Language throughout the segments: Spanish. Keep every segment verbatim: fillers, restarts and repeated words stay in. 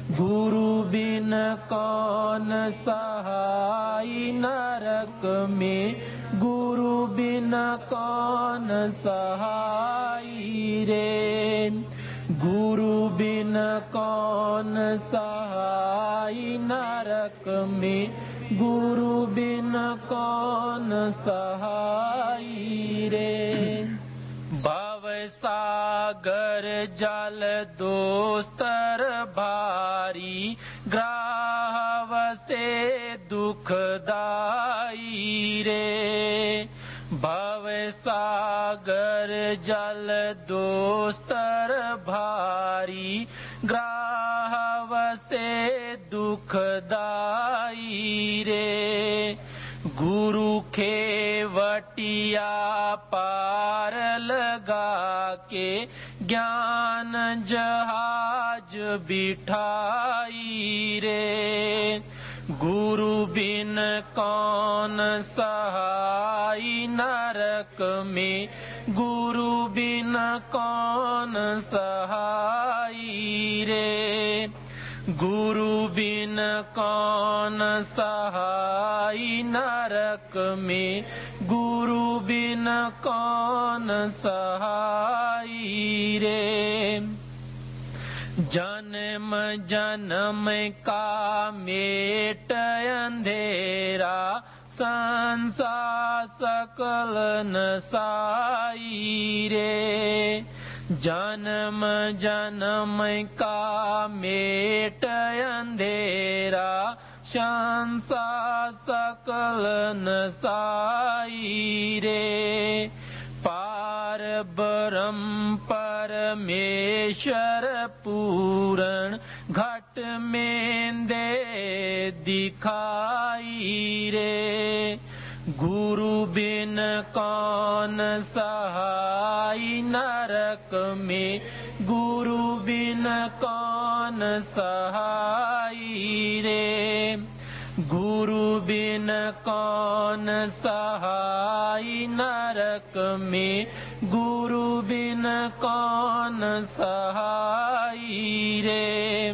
गुरु बिन कौन सहाय नरक में, गुरु बिन कौन सहाय रे। गुरु बिन कौन सहाय नरक में, गुरु बिन कौन सहाय रे। भव सागर जल दोस्तर भारी, ग्राहव से दुखदाई रे। भव सागर जल दोस्तर भारी, ग्राहव से दुखदाई रे। गुरु खेवटिया पार लगा के, ज्ञान जहाज बिठाई रे। गुरु बिन कौन सहाय नरक में, गुरु बिन कौन सहाय रे। गुरु बिन कौन सहाय नरक में, गुरु बिन कौन सहाय रे। जन्म जन्म का मेट अंधेरा, संसार सकल नसाई रे। जन्म जन्म का मेट अंधेरा, संसार सकल नसाई रे। पार ब्रह्म परमेश्वर पूरण, घट में दे दिखाई रे। गुरु बिन कौन सहाय नरक में, गुरु बिन कौन सहाय रे। गुरु बिन कौन सहाय नरक में, गुरु बिन कौन सहाय रे।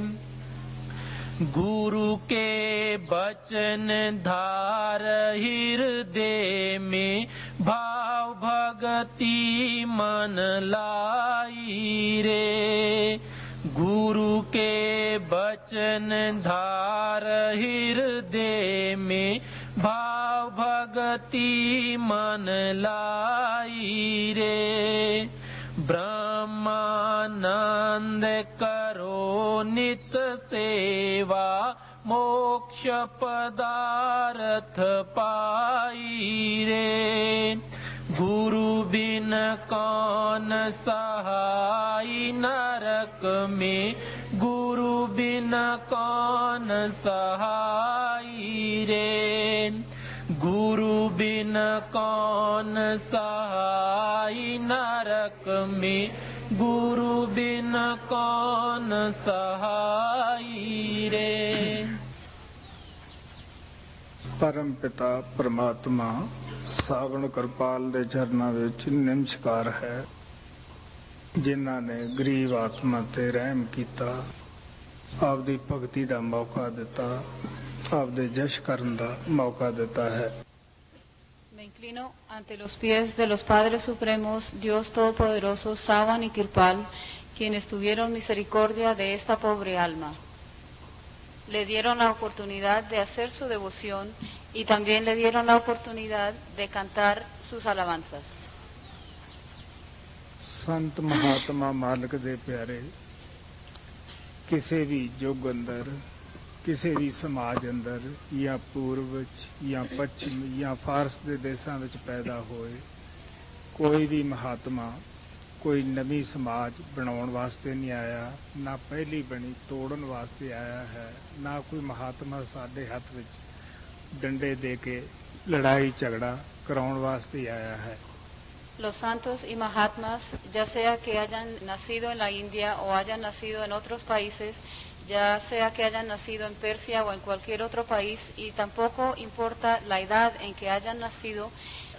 गुरु के बचन धार हृदय में, भाव भगति मन लाई रे। गुरु के बचन धार हृदय में, भाव भगति मन लाई रे। ब्रह्मानंद करो नित सेवा, मोक्ष पदार्थ पाई रे। गुरु बिन कौन सहाय नरक में, गुरु बिन कौन सहाय रे। गुरु बिन कौन सहाय नरक में, गुरु बिन कौन सहाय रे। परम पिता परमात्मा सावण कृपाल ਦੇ ਚਰਨਾਂ ਵਿੱਚ ਨਮਸਕਾਰ ਹੈ, ਜਿਨ੍ਹਾਂ ਨੇ ਗਰੀਬ ਆਤਮਾ ਤੇ ਰਹਿਮ ਕੀਤਾ, ਆਪਦੀ ਭਗਤੀ ਦਾ ਮੌਕਾ ਦਿੱਤਾ, ਆਪਦੇ ਜਸ਼ ਕਰਨ ਦਾ ਮੌਕਾ ਦਿੱਤਾ ਹੈ। Me inclino ante los pies de los Padres Supremos, Dios Todopoderoso, Savan y Kirpal, quienes tuvieron misericordia de esta pobre alma. Le dieron la oportunidad de hacer su devoción y también le dieron la oportunidad de cantar sus alabanzas. ਸੰਤ ਮਹਾਤਮਾ ਮਾਲਕ ਦੇ ਪਿਆਰੇ, ਕਿਸੇ ਵੀ ਯੁੱਗ ਅੰਦਰ, ਕਿਸੇ ਵੀ ਸਮਾਜ ਅੰਦਰ, ਜਾਂ ਪੂਰਬ ਵਿੱਚ ਜਾਂ ਪੱਛਮ ਜਾਂ ਫਾਰਸ ਦੇ ਦੇਸ਼ਾਂ ਵਿੱਚ ਪੈਦਾ ਹੋਏ, ਕੋਈ ਵੀ ਮਹਾਤਮਾ ਕੋਈ ਨਵੀਂ ਸਮਾਜ ਬਣਾਉਣ ਵਾਸਤੇ ਨਹੀਂ ਆਇਆ, ਨਾ ਪਹਿਲੀ ਬਣੀ ਤੋੜਨ ਵਾਸਤੇ ਆਇਆ ਹੈ, ਨਾ ਕੋਈ ਮਹਾਤਮਾ ਸਾਡੇ ਹੱਥ ਵਿੱਚ ਡੰਡੇ ਦੇ ਕੇ ਲੜਾਈ ਝਗੜਾ कराउण वास्ते आया है। Los santos y mahatmas, ya sea que hayan nacido en la India o hayan nacido en otros países, ya sea que hayan nacido en Persia o en cualquier otro país, y tampoco importa la edad en que hayan nacido,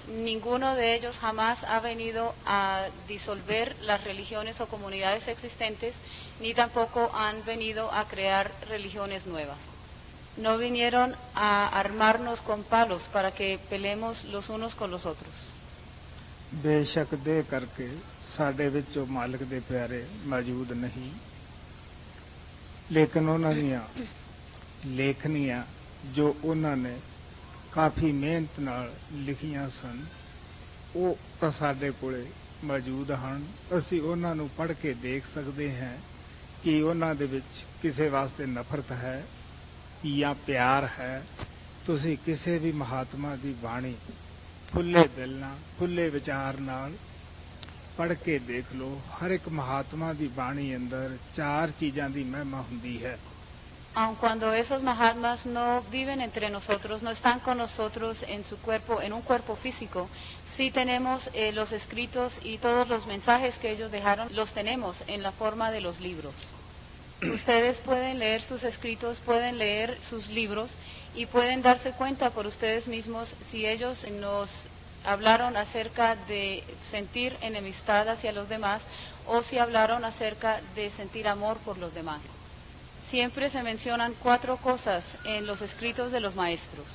ninguno de ellos jamás ha venido a disolver las religiones o comunidades existentes, ni tampoco han venido a crear religiones nuevas. No vinieron a armarnos con palos para que peleemos los unos con los otros. ਬੇਸ਼ੱਕ ਦੇ ਕਰਕੇ ਸਾਡੇ ਵਿੱਚੋਂ ਮਾਲਕ ਦੇ ਪਿਆਰੇ ਮੌਜੂਦ ਨਹੀਂ, ਲੇਕਿਨ ਉਹਨਾਂ ਦੀਆਂ ਲੇਖਣੀਆਂ ਜੋ ਉਹਨਾਂ ਨੇ ਕਾਫੀ ਮਿਹਨਤ ਨਾਲ ਲਿਖੀਆਂ ਸਨ ਉਹ ਤਾਂ ਸਾਡੇ ਕੋਲੇ ਮੌਜੂਦ ਹਨ। ਅਸੀਂ ਉਹਨਾਂ ਨੂੰ ਪੜ੍ਹ ਕੇ ਦੇਖ ਸਕਦੇ ਹਾਂ ਕਿ ਉਹਨਾਂ ਦੇ ਵਿੱਚ ਕਿਸੇ ਵਾਸਤੇ ਨਫ਼ਰਤ ਹੈ ਜਾਂ ਪਿਆਰ ਹੈ। ਤੁਸੀਂ ਕਿਸੇ ਵੀ ਮਹਾਤਮਾ ਦੀ ਬਾਣੀ ਖੁੱਲੇ ਦਿਲ ਨਾਲ ਖੁੱਲੇ ਵਿਚਾਰ ਨਾਲ ਪੜ੍ਹ ਕੇ ਦੇਖ ਲਓ। ਹਰ ਇੱਕ ਮਹਾਤਮਾ ਦੀ ਬਾਣੀ ਅੰਦਰ ਚਾਰ ਚੀਜ਼ਾਂ ਦੀ ਮਹਿਮਾ ਹੁੰਦੀ ਹੈ। Aun cuando esos Mahatmas no viven entre nosotros, no están con nosotros en su cuerpo, en un cuerpo físico, sí tenemos eh, los escritos y todos los mensajes que ellos dejaron, los tenemos en la forma de los libros. Ustedes pueden leer sus escritos, pueden leer sus libros y pueden darse cuenta por ustedes mismos si ellos nos hablaron acerca de sentir enemistad hacia los demás o si hablaron acerca de sentir amor por los demás. Siempre se mencionan cuatro cosas en los escritos de los maestros.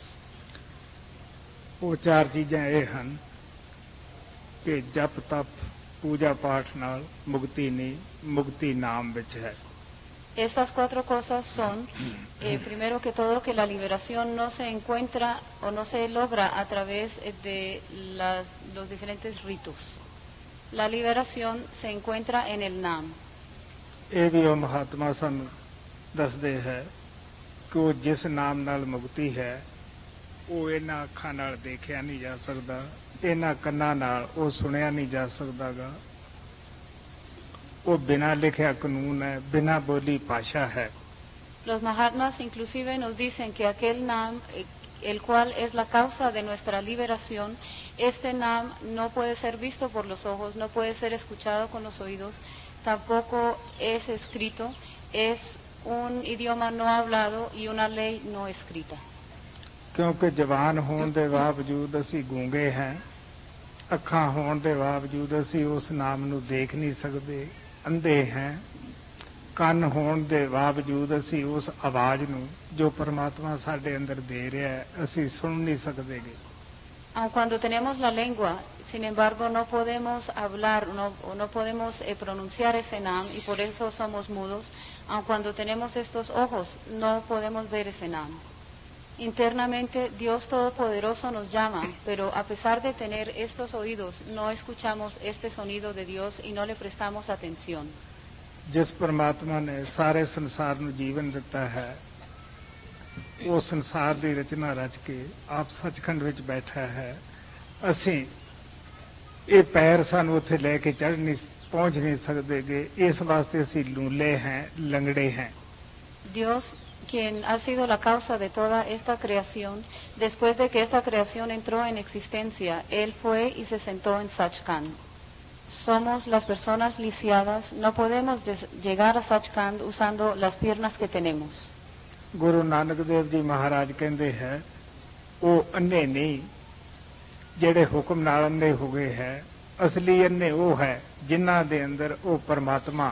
ਉਹ ਚਾਰ ਚੀਜ਼ਾਂ ਇਹ ਹਨ ਕਿ ਜਪ ਤਪ ਪੂਜਾ ਪਾਠ ਨਾਲ ਮੁਕਤੀ ਨਹੀਂ, ਮੁਕਤੀ ਨਾਮ ਵਿੱਚ ਹੈ। Estas cuatro cosas son, eh, primero que todo, que la liberación no se encuentra o no se logra a través de las, los diferentes ritos. La liberación se encuentra en el Nam. ਇਹ ਵੀ ਉਹ ਮਹਾਤਮਾ ਸਾਨੂੰ ਦੱਸਦੇ ਹੈ ਕਿ ਉਹ ਜਿਸ ਨਾਮ ਨਾਲ ਮੁਕਤੀ ਹੈ ਉਹ ਇਹਨਾਂ ਅੱਖਾਂ ਨਾਲ ਦੇਖਿਆ ਨਹੀਂ ਜਾ ਸਕਦਾ, ਇਹਨਾਂ ਕੰਨਾਂ ਨਾਲ ਉਹ ਸੁਣਿਆ ਨਹੀਂ ਜਾ ਸਕਦਾਗਾ। ਉਹ ਬਿਨਾਂ ਲਿਖਿਆ ਕਾਨੂੰਨ ਹੈ, ਬਿਨਾਂ ਬੋਲੀ ਭਾਸ਼ਾ ਹੈ। Los Mahatmas inclusive nos dicen que aquel Nam, el cual es la causa de nuestra liberación, este Nam no puede ser visto por los ojos, no puede ser escuchado con los oídos, tampoco es escrito, es un idioma no hablado y una ley no escrita. ਕਿਉਂਕਿ ਜਵਾਨ ਹੋਣ ਦੇ ਬਾਵਜੂਦ ਅਸੀਂ ਗੂੰਗੇ ਹਾਂ, ਅੱਖਾਂ ਹੋਣ ਦੇ ਬਾਵਜੂਦ ਅਸੀਂ ਉਸ ਨਾਮ ਨੂੰ ਦੇਖ ਨਹੀਂ ਸਕਦੇ, ਅੰਧੇ ਹਾਂ। ਕੰਨ ਹੋਣ ਦੇ ਬਾਵਜੂਦ ਅਸੀਂ ਉਸ ਆਵਾਜ਼ ਨੂੰ ਜੋ ਪਰਮਾਤਮਾ ਸਾਡੇ ਅੰਦਰ ਦੇ ਰਿਹਾ ਹੈ ਅਸੀਂ ਸੁਣ ਨਹੀਂ ਸਕਦੇਗੇ। Aun cuando tenemos la lengua, sin embargo no podemos hablar, no, no podemos eh, pronunciar ese Nam y por eso somos mudos. Aun cuando tenemos estos ojos, no podemos ver ese Nam. Internamente Dios Todopoderoso nos llama, pero a pesar de tener estos oídos, no escuchamos este sonido de Dios y no le prestamos atención. ਜਿਸ ਪਰਮਾਤਮਾ ਨੇ ਸਾਰੇ ਸੰਸਾਰ ਨੂੰ ਜੀਵਨ ਦਿੱਤਾ ਹੈ ਉਹ ਸੰਸਾਰ ਦੀ ਰਚਨਾ ਰਚ ਕੇ ਆਪ ਸੱਚਖੰਡ ਵਿੱਚ ਬੈਠਾ ਹੈ। ਅਸੀਂ ਇਹ ਪੈਰ ਸਾਨੂੰ ਉੱਥੇ ਲੈ ਕੇ ਚੜ੍ਹ ਨਹੀਂ ਪਹੁੰਚ ਨਹੀਂ ਸਕਦੇਗੇ, ਇਸ ਵਾਸਤੇ ਅਸੀਂ ਲੂਲੇ हैं, ਲੰਗੜੇ हैं। Dios, quien ha sido la causa de toda esta creación, después de que esta creación entró en existencia, Él fue y se sentó en Sachkhand. Somos las personas lisiadas, no podemos llegar a Sachkhand usando las piernas que tenemos. Guru ਨਾਨਕ ਦੇਵ ਜੀ ਮਹਾਰਾਜ ਕਹਿੰਦੇ ਹੈ ਉਹ ਅੰਨੇ ਨਹੀਂ ਜਿਹੜੇ ਹੁਕਮ ਨਾਲ ਅੰਨੇ ਹੋ ਗਏ ਹੈ, ਅਸਲੀ ਅੰਨੇ ਉਹ ਹੈ ਜਿਨ੍ਹਾਂ ਦੇ ਅੰਦਰ ਉਹ ਪਰਮਾਤਮਾ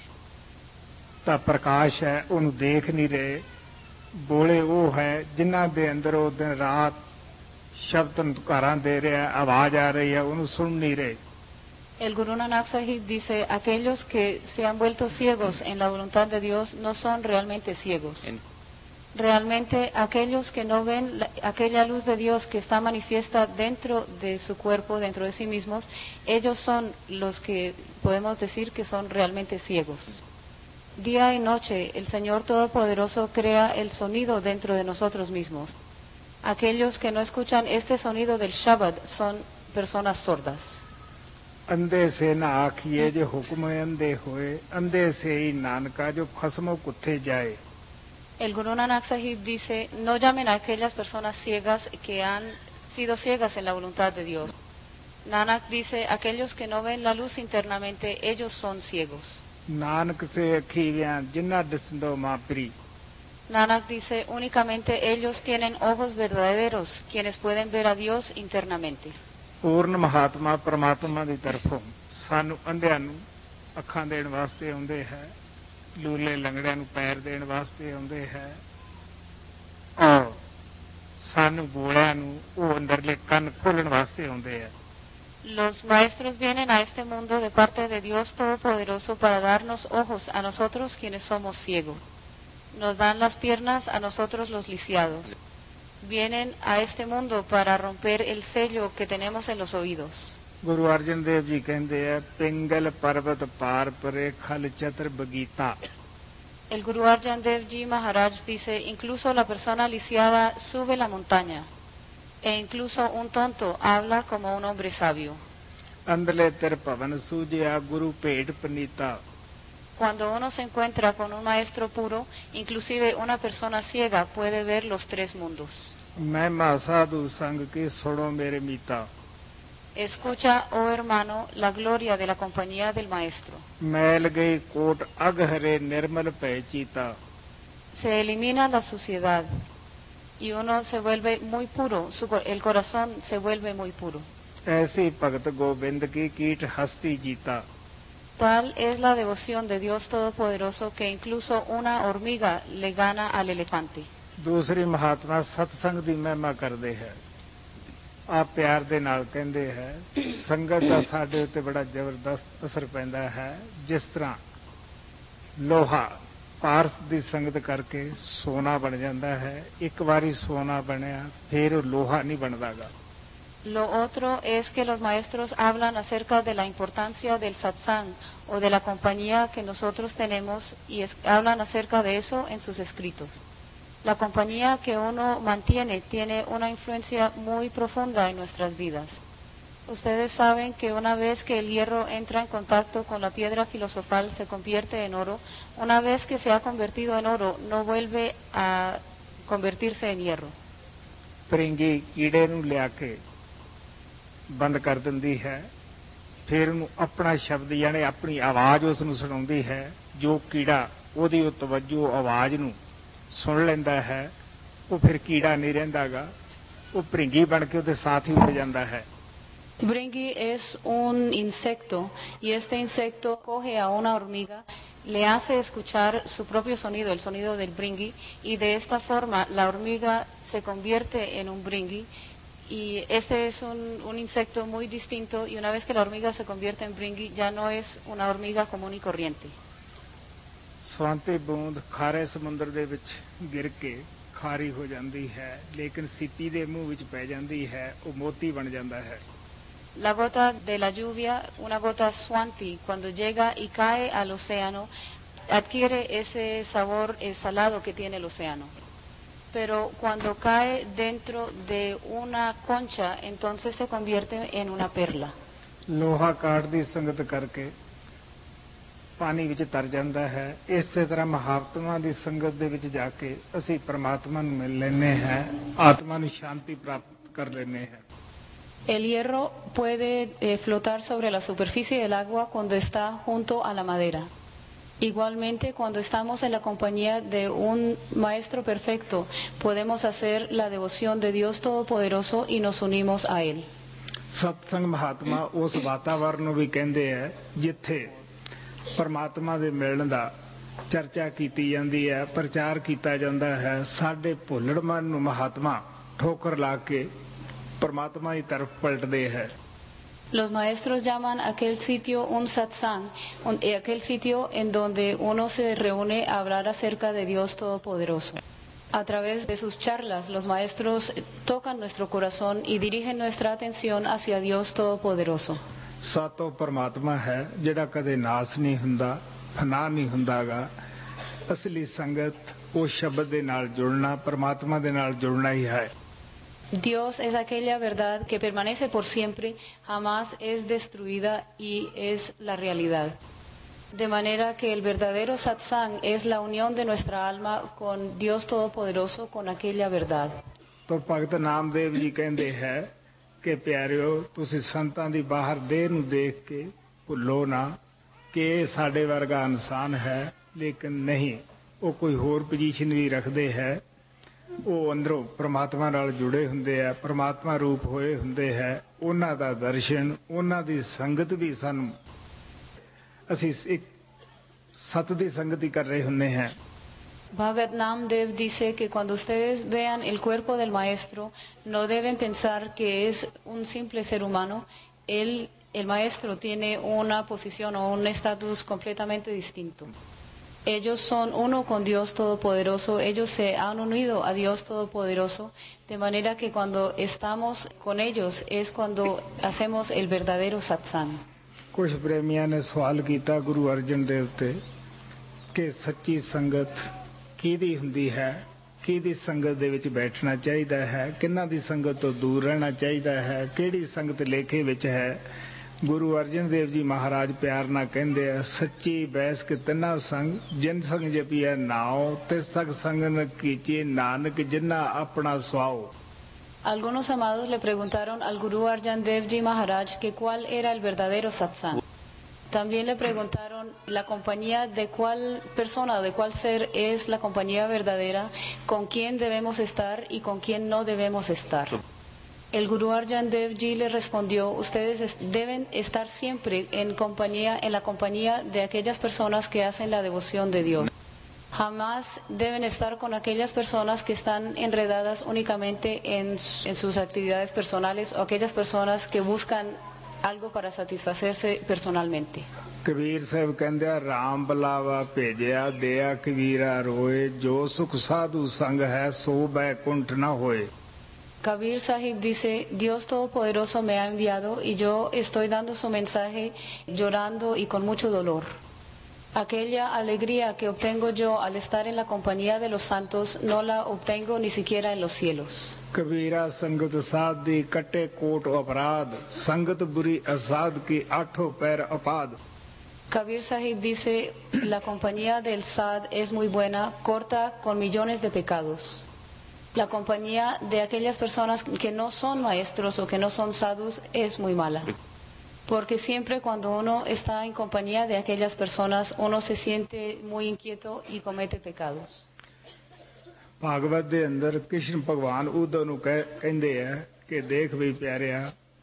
ਦਾ ਪ੍ਰਕਾਸ਼ ਹੈ ਉਹਨੂੰ ਦੇਖ ਨਹੀਂ ਰਹੇ। ਬੋਲੇ ਉਹ ਹੈ ਜਿਨ੍ਹਾਂ ਦੇ ਅੰਦਰ ਉਹ ਦਿਨ ਰਾਤ ਸ਼ਬਦ ਨੁਕਾਰਾਂ ਦੇ ਰਿਹਾ, ਆਵਾਜ਼ ਆ ਰਹੀ ਹੈ, ਉਹਨੂੰ ਸੁਣ ਨਹੀਂ ਰਹੇ। El Guru Nanak Sahib dice, aquellos que se han vuelto ciegos en la voluntad de Dios no son realmente ciegos. Realmente aquellos que no ven la, aquella luz de Dios que está manifiesta dentro de su cuerpo, dentro de sí mismos, ellos son los que podemos decir que son realmente ciegos. Día y noche el Señor Todopoderoso crea el sonido dentro de nosotros mismos. Aquellos que no escuchan este sonido del Shabad son personas sordas. अंधे से न आखिए जो हुक्म अंधे होए, अंधे से ही नानका जो खसमो कुत्थे जाए। El Guru Nanak Sahib dice, no llamen a aquellas personas ciegas que han sido ciegas en la voluntad de Dios. Nanak dice, aquellos que no ven la luz internamente, ellos son ciegos. Nanak से अखीवियां जिन्ना दिसंदो मापरी। Nanak dice, únicamente ellos tienen ojos verdaderos, quienes pueden ver a Dios internamente. पूर्ण महात्मा परमात्मा की तरफों सानू अंधियां नू अखां देण वास्ते आउंदे है, लूले लंगड़ियां नू पैर देण वास्ते आउंदे है, और सानू बोलियां नू ओ अंदरले कन खोलण वास्ते आउंदे है। Los maestros vienen a este mundo de parte de Dios Todopoderoso para darnos ojos a nosotros quienes somos ciegos. Nos dan las piernas a nosotros los lisiados. Vienen a este mundo para romper el sello que tenemos en los oídos. Guru अर्जन देव जी कहते हैं पिंगल पर्वत पार परे खल चतर बगीता। El Guru Arjan Dev Ji Maharaj dice, incluso la persona lisiada sube la montaña, e incluso un tonto habla como un hombre sabio. अंदरले तिर भवन सूझिया गुरु भेट Panita. Cuando uno se encuentra con un maestro puro, inclusive una persona ciega puede ver los tres mundos. महिमा साधु संग के सुनो मेरे मीता। Escucha, oh hermano, la gloria de la compañía del maestro. मैल गई कोट अग हरे निर्मल भय चीता। Se elimina la suciedad y uno se vuelve muy puro, su, el corazón se vuelve muy puro. ऐसी भगत गोविंद की कीट हस्ती जीता। Tal es la devoción de Dios Todopoderoso que incluso una hormiga le gana al elefante. दूसरी महात्मा सत्संग दी महिमा करदे है। आप प्यार दे नाल कहंदे है संगत दा साडे उत्ते बड़ा जबरदस्त असर पैंदा है। जिस तरह लोहा पारस दी संगत करके सोना बन जाता है, एक बारी सोना बनया फिर लोहा नहीं बनदागा। Lo otro es que los maestros hablan acerca de la importancia del satsang o de la compañía que nosotros tenemos y es, hablan acerca de eso en sus escritos. La compañía que uno mantiene tiene una influencia muy profunda en nuestras vidas. Ustedes saben que una vez que el hierro entra en contacto con la piedra filosofal se convierte en oro. Una vez que se ha convertido en oro no vuelve a convertirse en hierro. परिंगी कीड़े नूं लिया के बंद कर दिंदी है, फिर उन्होंने अपना शब्द यानी अपनी आवाज़ उसनूं सुणाउंदी है। जो कीड़ा उहदी उह तवज्जो आवाज़ नूं सुन लैंदा है वो फिर कीड़ा नहीं रहिंदागा, वो भरिंगी बन के उहदे साथ ही उड़ जांदा है। Bringi es un insecto y este insecto coge a una hormiga, le hace escuchar su propio sonido, el sonido del bringi, y de esta forma la hormiga se convierte en un bringi. Y este es un, un insecto muy distinto y una vez que la hormiga se convierte en bringi ya no es una hormiga común y corriente. ਸਵੰਤੀ ਬੂੰਦ ਖਾਰੇ ਸਮੁੰਦਰ ਦੇ ਵਿੱਚ ਗਿਰ ਕੇ ਖਾਰੀ ਹੋ ਜਾਂਦੀ ਹੈ, ਲੇਕਿਨ ਸੀਪੀ ਦੇ ਮੂੰਹ ਵਿੱਚ ਪੈ ਜਾਂਦੀ ਹੈ, ਉਹ ਮੋਤੀ ਬਣ ਜਾਂਦਾ ਹੈ। La gota de la lluvia, una gota swanti, cuando llega y cae al océano, adquiere ese sabor eh, salado que tiene el océano. Pero cuando cae dentro de una concha, entonces se convierte en una perla. ਲੋਹਾ ਕਾਠ ਦੀ ਸੰਗਤ ਕਰਕੇ ਪਾਣੀ ਵਿੱਚ ਤਰ ਜਾਂਦਾ ਹੈ। ਇਸੇ ਤਰ੍ਹਾਂ ਮਹਾਤਮਾ ਦੀ ਸੰਗਤ ਦੇ ਵਿੱਚ ਜਾ ਕੇ ਅਸੀਂ ਪਰਮਾਤਮਾ ਨੂੰ ਮਿਲ ਲੈਂਦੇ ਹਾਂ, ਆਤਮਾ ਨੂੰ ਸ਼ਾਂਤੀ ਪ੍ਰਾਪਤ ਕਰ ਲੈਂਦੇ ਹਾਂ। El hierro puede eh, flotar sobre la superficie del agua cuando está junto a la madera. Igualmente, cuando estamos en la compañía de un maestro perfecto, podemos hacer la devoción de Dios Todopoderoso y nos unimos a Él. ਸਤਸੰਗ ਮਹਾਤਮਾ ਉਸ ਵਾਤਾਵਰਨ ਨੂੰ ਵੀ ਕਹਿੰਦੇ ਹੈ ਜਿੱਥੇ ਪਰਮਾਤਮਾ ਦੇ ਮਿਲਣ ਦਾ ਚਰਚਾ ਕੀਤੀ ਜਾਂਦੀ ਹੈ, ਪ੍ਰਚਾਰ ਕੀਤਾ ਜਾਂਦਾ ਹੈ। ਸਾਡੇ ਭੁੱਲੜ ਮਨ ਨੂੰ ਮਹਾਤਮਾ ਠੋਕਰ ਲਾ ਕੇ ਪਰਮਾਤਮਾ ਦੀ ਤਰਫ ਪਲਟਦੇ ਹੈ। Los maestros llaman a aquel sitio un satsang, un, eh, aquel sitio en donde uno se reúne a hablar acerca de Dios Todopoderoso. A través de sus charlas, los maestros tocan nuestro corazón y dirigen nuestra atención hacia Dios Todopoderoso. ਸਾਤੋਂ ਪਰਮਾਤਮਾ ਹੈ ਜਿਹੜਾ ਕਦੇ ਨਾਸ ਨਹੀਂ ਹੁੰਦਾ, ਫਨਾ ਨਹੀਂ ਹੁੰਦਾਗਾ। ਅਸਲੀ ਸੰਗਤ ਉਹ ਸ਼ਬਦ ਦੇ ਨਾਲ ਜੁੜਨਾ, ਪਰਮਾਤਮਾ ਦੇ ਨਾਲ ਜੁੜਨਾ ਹੀ ਹੈ। Dios es aquella verdad que permanece por siempre, jamás es destruida y es la realidad. De manera que el verdadero satsang es la unión de nuestra alma con Dios Todopoderoso, con aquella verdad. तो भगत नामदेव जी कहते हैं कि प्यारिओ तुसी संतां दी बाहर देह नूं देख के भुल्लो ना कि ਇਹ ਸਾਡੇ ਵਰਗਾ ਇਨਸਾਨ ਹੈ, ਲੇਕਿਨ नहीं ਉਹ कोई होर पोजीशन भी रखते है। ਉਹ ਅੰਦਰੋਂ ਪ੍ਰਮਾਤਮਾ ਨਾਲ ਜੁੜੇ ਹੁੰਦੇ ਆ, ਪ੍ਰਮਾਤਮਾ ਰੂਪ ਹੋਏ ਹੁੰਦੇ ਹੈ। ਉਹਨਾਂ ਦਾ ਦਰਸ਼ਨ, ਉਹਨਾਂ ਦੀ ਸੰਗਤ ਵੀ ਸਾਨੂੰ, ਅਸੀਂ ਇੱਕ ਸਤ ਦੀ ਸੰਗਤ ਹੀ ਕਰ ਰਹੇ ਹੁੰਦੇ ਹਾਂ। Bhagat Namdev dice que cuando ustedes vean el cuerpo del maestro, no deben pensar que es un simple ser humano. Él, el maestro, tiene una posición o un estatus completamente distinto. Ellos son uno con Dios Todopoderoso, ellos se han unido a Dios Todopoderoso, de manera que cuando estamos con ellos es cuando hacemos el verdadero satsang. ਕੁਝ ਪ੍ਰੇਮੀਆਂ ਨੇ ਸਵਾਲ ਕੀਤਾ ਗੁਰੂ ਅਰਜਨ ਦੇਵ ਤੇ ਕਿ ਸੱਚੀ ਸੰਗਤ ਕਿਹਦੀ ਹੁੰਦੀ ਹੈ, ਕਿਹਦੀ ਸੰਗਤ ਦੇ ਵਿੱਚ ਬੈਠਣਾ ਚਾਹੀਦਾ ਹੈ, ਕਿਹਨਾਂ ਦੀ ਸੰਗਤ ਤੋਂ ਦੂਰ ਰਹਿਣਾ ਚਾਹੀਦਾ ਹੈ, ਕਿਹੜੀ ਸੰਗਤ ਲੇਖੇ ਵਿੱਚ ਹੈ। ਗੁਰੂ ਅਰਜਨ ਦੇਵ ਜੀ ਮਹਾਰਾਜ ਪਿਆਰ ਨਾਲ ਕਹਿੰਦੇ ਆ, ਸੱਚੀ ਬੈਸ ਕੇ ਤਿੰਨਾ ਸੰਗ ਜਿਨ ਸੰਗ ਜਪੀਐ ਨਾਉ ਤੇ ਸਗ ਸੰਗ ਨ ਕੀਚੇ ਨਾਨਕ ਜਿਨ੍ਹਾਂ ਆਪਣਾ ਸੁਆਓ। Algunos amados le preguntaron al Guru Arjan Dev Ji Maharaj que cuál era el verdadero satsang. También le preguntaron la compañía de cuál persona o de cuál ser es la compañía verdadera, con quién debemos estar y con quién no debemos estar. El Guru Arjan Dev Ji le respondió, ustedes deben estar siempre en compañía, en la compañía de aquellas personas que hacen la devoción de Dios. Jamás deben estar con aquellas personas que están enredadas únicamente en, en sus actividades personales o aquellas personas que buscan algo para satisfacerse personalmente. Kabir ਸਾਹਿਬ ਕਹਿੰਦੇ ਆ, ਰਾਮ ਬੁਲਾਵਾ ਭੇਜਿਆ ਦਿਆ ਕਬੀਰਾ ਰੋਏ, ਜੋ ਸੁਖ ਸਾਧੂ ਸੰਗ ਹੈ ਸੋ ਬੈਕੁੰਠ ਨਾ ਹੋਏ। Kabir Sahib dice, Dios Todopoderoso me ha enviado y yo estoy dando su mensaje llorando y con mucho dolor. Aquella alegría que obtengo yo al estar en la compañía de los santos no la obtengo ni siquiera en los cielos. Kabira ਸੰਗਤ ਸਾਧ ਦੀ ਕੱਟੇ ਕੋਟ ਅਪਰਾਧ, ਸੰਗਤ ਬੁਰੀ ਅਸਾਧ ਕੀ ਆਠੋ ਪੈਰ ਅਪਾਦ। Kabir Sahib dice, la compañía del Sad es muy buena, corta con millones de pecados. La compañía de aquellas personas que no son maestros o que no son sadhus es muy mala. Porque siempre cuando uno está en compañía de aquellas personas, uno se siente muy inquieto y comete pecados. Bhagwat ਦੇ ਅੰਦਰ ਕ੍ਰਿਸ਼ਨ ਭਗਵਾਨ ਉਦੋਂ ਨੂੰ ਕਹਿ ਕਹਿੰਦੇ ਆ ਕਿ ਦੇਖ ਵੀ ਪਿਆਰਿਆ,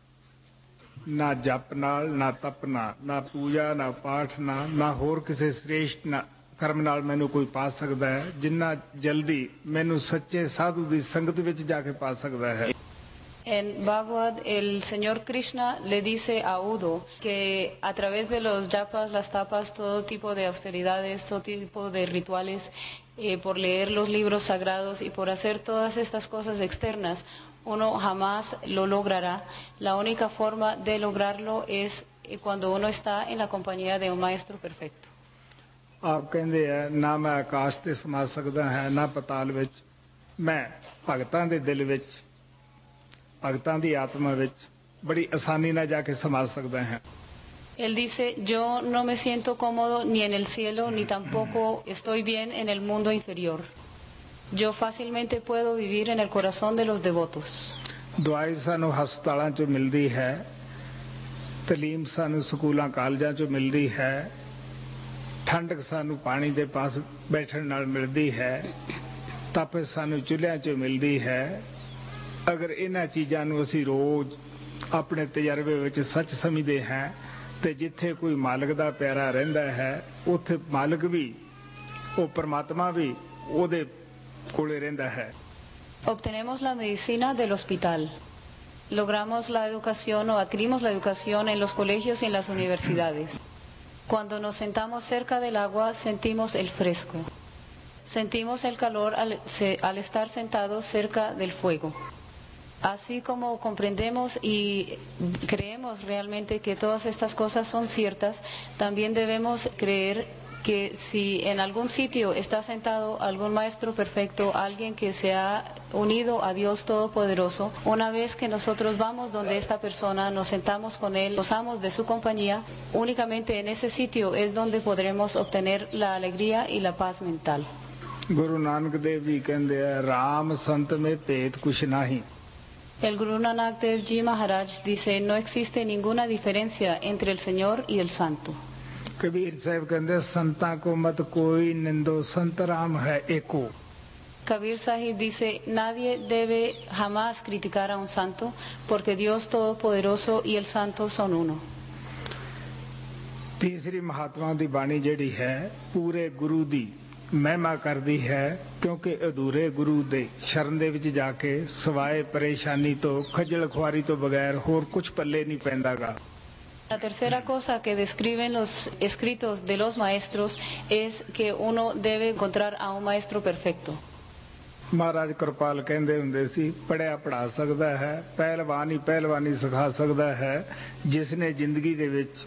ਨਾ ਜਪ ਨਾਲ, ਨਾ ਤਪ ਨਾਲ, ਨਾ ਪੂਜਾ, ਨਾ ਪਾਠ ਨਾਲ, ਨਾ ਹੋਰ ਕਿਸੇ ਸ੍ਰੇਸ਼ਟ ਨਾ ਕਰਮ ਨਾਲ ਮੈਨੂੰ ਕੋਈ ਪਾ ਸਕਦਾ ਹੈ, ਜਿੰਨਾ ਜਲਦੀ ਮੈਨੂੰ ਸੱਚੇ ਸਾਧੂ ਦੀ ਸੰਗਤ ਵਿੱਚ ਜਾ ਕੇ ਪਾ ਸਕਦਾ ਹੈ। En Bhagavad, el Señor Krishna le dice a Udo que a través de los yapas, las tapas, todo tipo de austeridades, todo tipo de rituales, eh, por leer los libros sagrados y por hacer todas estas cosas externas, uno jamás lo logrará. La única forma de lograrlo es eh, cuando uno está en la compañía de un maestro perfecto. ਆਪ ਕਹਿੰਦੇ ਆ, ਨਾ ਮੈਂ ਆਕਾਸ਼ ਤੇ ਸਮਾ ਸਕਦਾ ਹਾਂ, ਨਾ ਪਤਾਲ ਵਿੱਚ, ਮੈਂ ਭਗਤਾਂ ਦੇ ਦਿਲ ਵਿੱਚ, ਭਗਤਾਂ ਦੀ ਆਤਮਾ ਵਿੱਚ ਬੜੀ ਆਸਾਨੀ ਨਾਲ ਜਾ ਕੇ ਸਮਾ ਸਕਦਾ ਹਾਂ। Él dice, yo no me siento cómodo ni en el cielo, ni tampoco estoy bien en el mundo inferior. Yo fácilmente puedo vivir en el corazón de los devotos. ਦਵਾਈ ਸਾਨੂੰ ਹਸਪਤਾਲਾਂ 'ਚੋਂ ਮਿਲਦੀ ਹੈ, ਤਲੀਮ ਸਾਨੂੰ ਸਕੂਲਾਂ ਕਾਲਜਾਂ 'ਚੋਂ ਮਿਲਦੀ ਹੈ, ਠੰਡਕ ਸਾਨੂੰ ਪਾਣੀ ਦੇ ਪਾਸ ਬੈਠਣ ਨਾਲ ਮਿਲਦੀ ਹੈ, ਤਪ ਸਾਨੂੰ ਚੁੱਲ੍ਹਿਆਂ 'ਚੋਂ ਮਿਲਦੀ ਹੈ। ਅਗਰ ਇਹਨਾਂ ਚੀਜ਼ਾਂ ਨੂੰ ਅਸੀਂ ਰੋਜ਼ ਆਪਣੇ ਤਜਰਬੇ ਵਿੱਚ ਸੱਚ ਸਮਝਦੇ ਹਾਂ ਤੇ ਜਿੱਥੇ ਕੋਈ ਮਾਲਕ ਦਾ ਪਿਆਰਾ ਰਹਿੰਦਾ ਹੈ ਉੱਥੇ ਮਾਲਕ ਵੀ, ਉਹ ਪਰਮਾਤਮਾ ਵੀ ਉਹਦੇ ਕੋਲੇ ਰਹਿੰਦਾ ਹੈ। Obtenemos la medicina del hospital. Logramos la educación o adquirimos la educación en los colegios y en las universidades. Cuando nos sentamos cerca del agua sentimos el fresco. Sentimos el calor al, se, al estar sentados cerca del fuego. Así como comprendemos y creemos realmente que todas estas cosas son ciertas, también debemos creer que si en algún sitio está sentado algún maestro perfecto, alguien que se ha unido a Dios Todopoderoso, una vez que nosotros vamos donde esta persona, nos sentamos con él, gozamos de su compañía, únicamente en ese sitio es donde podremos obtener la alegría y la paz mental. Guru ਨਾਨਕ ਦੇਵ ਜੀ ਕਹਿੰਦੇ ਆ, ਰਾਮ ਸੰਤ ਮੇ ਭੇਦ ਕੁਛ ਨਹੀਂ। El Guru Nanak Dev Ji Maharaj dice, no existe ninguna diferencia entre el Señor y el Santo. Kabir ਸਾਹਿਬ ਕਹਿੰਦੇ, ਸੰਤਾਂ ਕੋ ਮਤ ਕੋਈ ਨਿੰਦੋ, ਸੰਤ ਰਾਮ ਹੈ ਏਕੋ। Kabir Sahib dice, nadie debe jamás criticar a un santo porque Dios Todopoderoso y el santo son uno. ਤੀਸਰੀ ਮਹਾਤਮਾ ਦੀ ਬਾਣੀ ਜਿਹੜੀ ਹੈ ਪੂਰੇ ਗੁਰੂ ਦੀ ਮਹਿਮਾ ਕਰਦੀ ਹੈ ਕਿਉਂਕਿ ਅਧੂਰੇ ਗੁਰੂ ਦੇ ਸ਼ਰਨ ਦੇ ਵਿੱਚ ਜਾ ਕੇ ਸਿਵਾਏ ਪਰੇਸ਼ਾਨੀ ਤੋਂ ਖੱਜਲ ਖੁਆਰੀ ਤੋਂ ਬਗੈਰ ਹੋਰ ਕੁਝ ਪੱਲੇ ਨਹੀਂ ਪੈਂਦਾਗਾ। La tercera cosa que describen los escritos de los maestros es que uno debe encontrar a un maestro perfecto. ਮਹਾਰਾਜ ਕਿਰਪਾਲ ਕਹਿੰਦੇ ਹੁੰਦੇ ਸੀ ਪੜਿਆ ਪੜਾ ਸਕਦਾ ਹੈ, ਪਹਿਲਵਾਨ ਹੀ ਪਹਿਲਵਾਨੀ ਸਿਖਾ ਸਕਦਾ ਹੈ, ਜਿਸ ਨੇ ਜ਼ਿੰਦਗੀ ਦੇ ਵਿੱਚ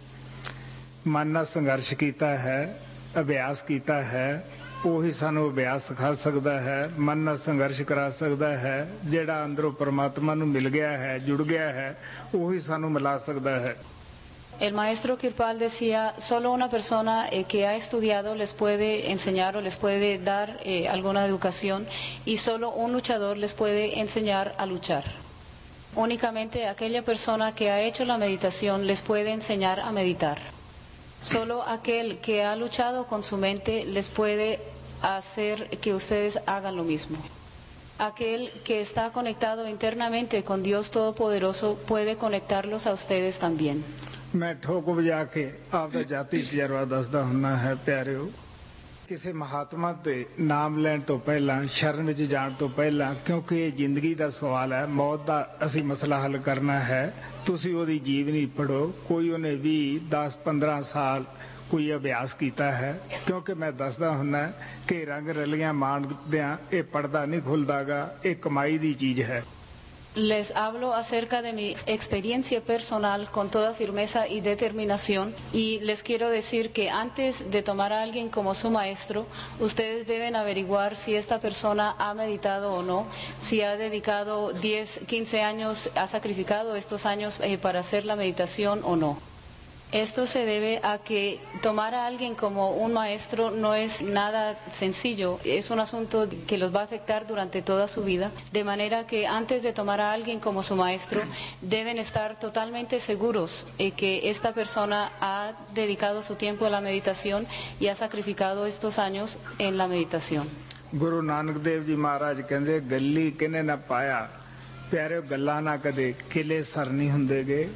ਮਨ ਨਾਲ ਸੰਘਰਸ਼ ਕੀਤਾ ਹੈ, ਅਭਿਆਸ ਕੀਤਾ ਹੈ, ਉਹੀ ਸਾਨੂੰ ਅਭਿਆਸ ਸਿਖਾ ਸਕਦਾ ਹੈ, ਮਨ ਨਾਲ ਸੰਘਰਸ਼ ਕਰਾ ਸਕਦਾ ਹੈ, ਜਿਹੜਾ ਅੰਦਰੋਂ ਪਰਮਾਤਮਾ ਨੂੰ ਮਿਲ ਗਿਆ ਹੈ, ਜੁੜ ਗਿਆ ਹੈ, ਉਹੀ ਸਾਨੂੰ ਮਿਲਾ ਸਕਦਾ ਹੈ। El maestro Kirpal decía, solo una persona eh, que ha estudiado les puede enseñar o les puede dar eh, alguna educación y solo un luchador les puede enseñar a luchar. Únicamente aquella persona que ha hecho la meditación les puede enseñar a meditar. Solo aquel que ha luchado con su mente les puede hacer que ustedes hagan lo mismo. Aquel que está conectado internamente con Dios Todopoderoso puede conectarlos a ustedes también. ਮੈਂ ਠੋਕ ਵਜਾ ਕੇ ਆਪਦਾ ਜਾਤੀ ਤਜਰਬਾ ਦੱਸਦਾ ਹੁੰਦਾ ਹੈ ਪਿਆਰਿਓ। ਕਿਸੇ ਮਹਾਤਮਾ ਦੇ ਨਾਮ ਲੈਣ ਤੋਂ ਪਹਿਲਾਂ, ਸ਼ਰਨ ਵਿੱਚ ਜਾਣ ਤੋਂ ਪਹਿਲਾਂ, ਕਿਉਂਕਿ ਇਹ ਜ਼ਿੰਦਗੀ ਦਾ ਸਵਾਲ ਹੈ, ਮੌਤ ਦਾ ਅਸੀਂ ਮਸਲਾ ਹੱਲ ਕਰਨਾ ਹੈ, ਤੁਸੀਂ ਉਹਦੀ ਜੀਵਨੀ ਪੜ੍ਹੋ। ਕੋਈ ਉਹਨੇ ਵੀਹ ਦਸ ਪੰਦਰਾਂ ਸਾਲ ਕੋਈ ਅਭਿਆਸ ਕੀਤਾ ਹੈ, ਕਿਉਂਕਿ ਮੈਂ ਦੱਸਦਾ ਹੁੰਦਾ ਕਿ ਰੰਗ ਰਲੀਆਂ ਮਾਣਦਿਆਂ ਇਹ ਪੜਦਾ ਨਹੀਂ ਖੁੱਲਦਾਗਾ, ਇਹ ਕਮਾਈ ਦੀ ਚੀਜ਼ ਹੈ। Les hablo acerca de mi experiencia personal con toda firmeza y determinación y les quiero decir que antes de tomar a alguien como su maestro, ustedes deben averiguar si esta persona ha meditado o no, si ha dedicado diez, quince años, ha sacrificado estos años eh, para hacer la meditación o no. Esto se debe a que tomar a alguien como un maestro no es nada sencillo, es un asunto que los va a afectar durante toda su vida, de manera que antes de tomar a alguien como su maestro deben estar totalmente seguros de que esta persona ha dedicado su tiempo a la meditación y ha sacrificado estos años en la meditación. Guru ਨਾਨਕ ਦੇਵ ਜੀ ਮਹਾਰਾਜ ਕਹਿੰਦੇ ਗੱਲੀ ਕਿਨੇ ਨਾ ਪਾਇਆ ਪਿਆਰੇ ਗੱਲਾਂ ਨਾ ਕਦੇ ਕਿਲੇ ਸਰ ਨਹੀਂ ਹੁੰਦੇਗੇ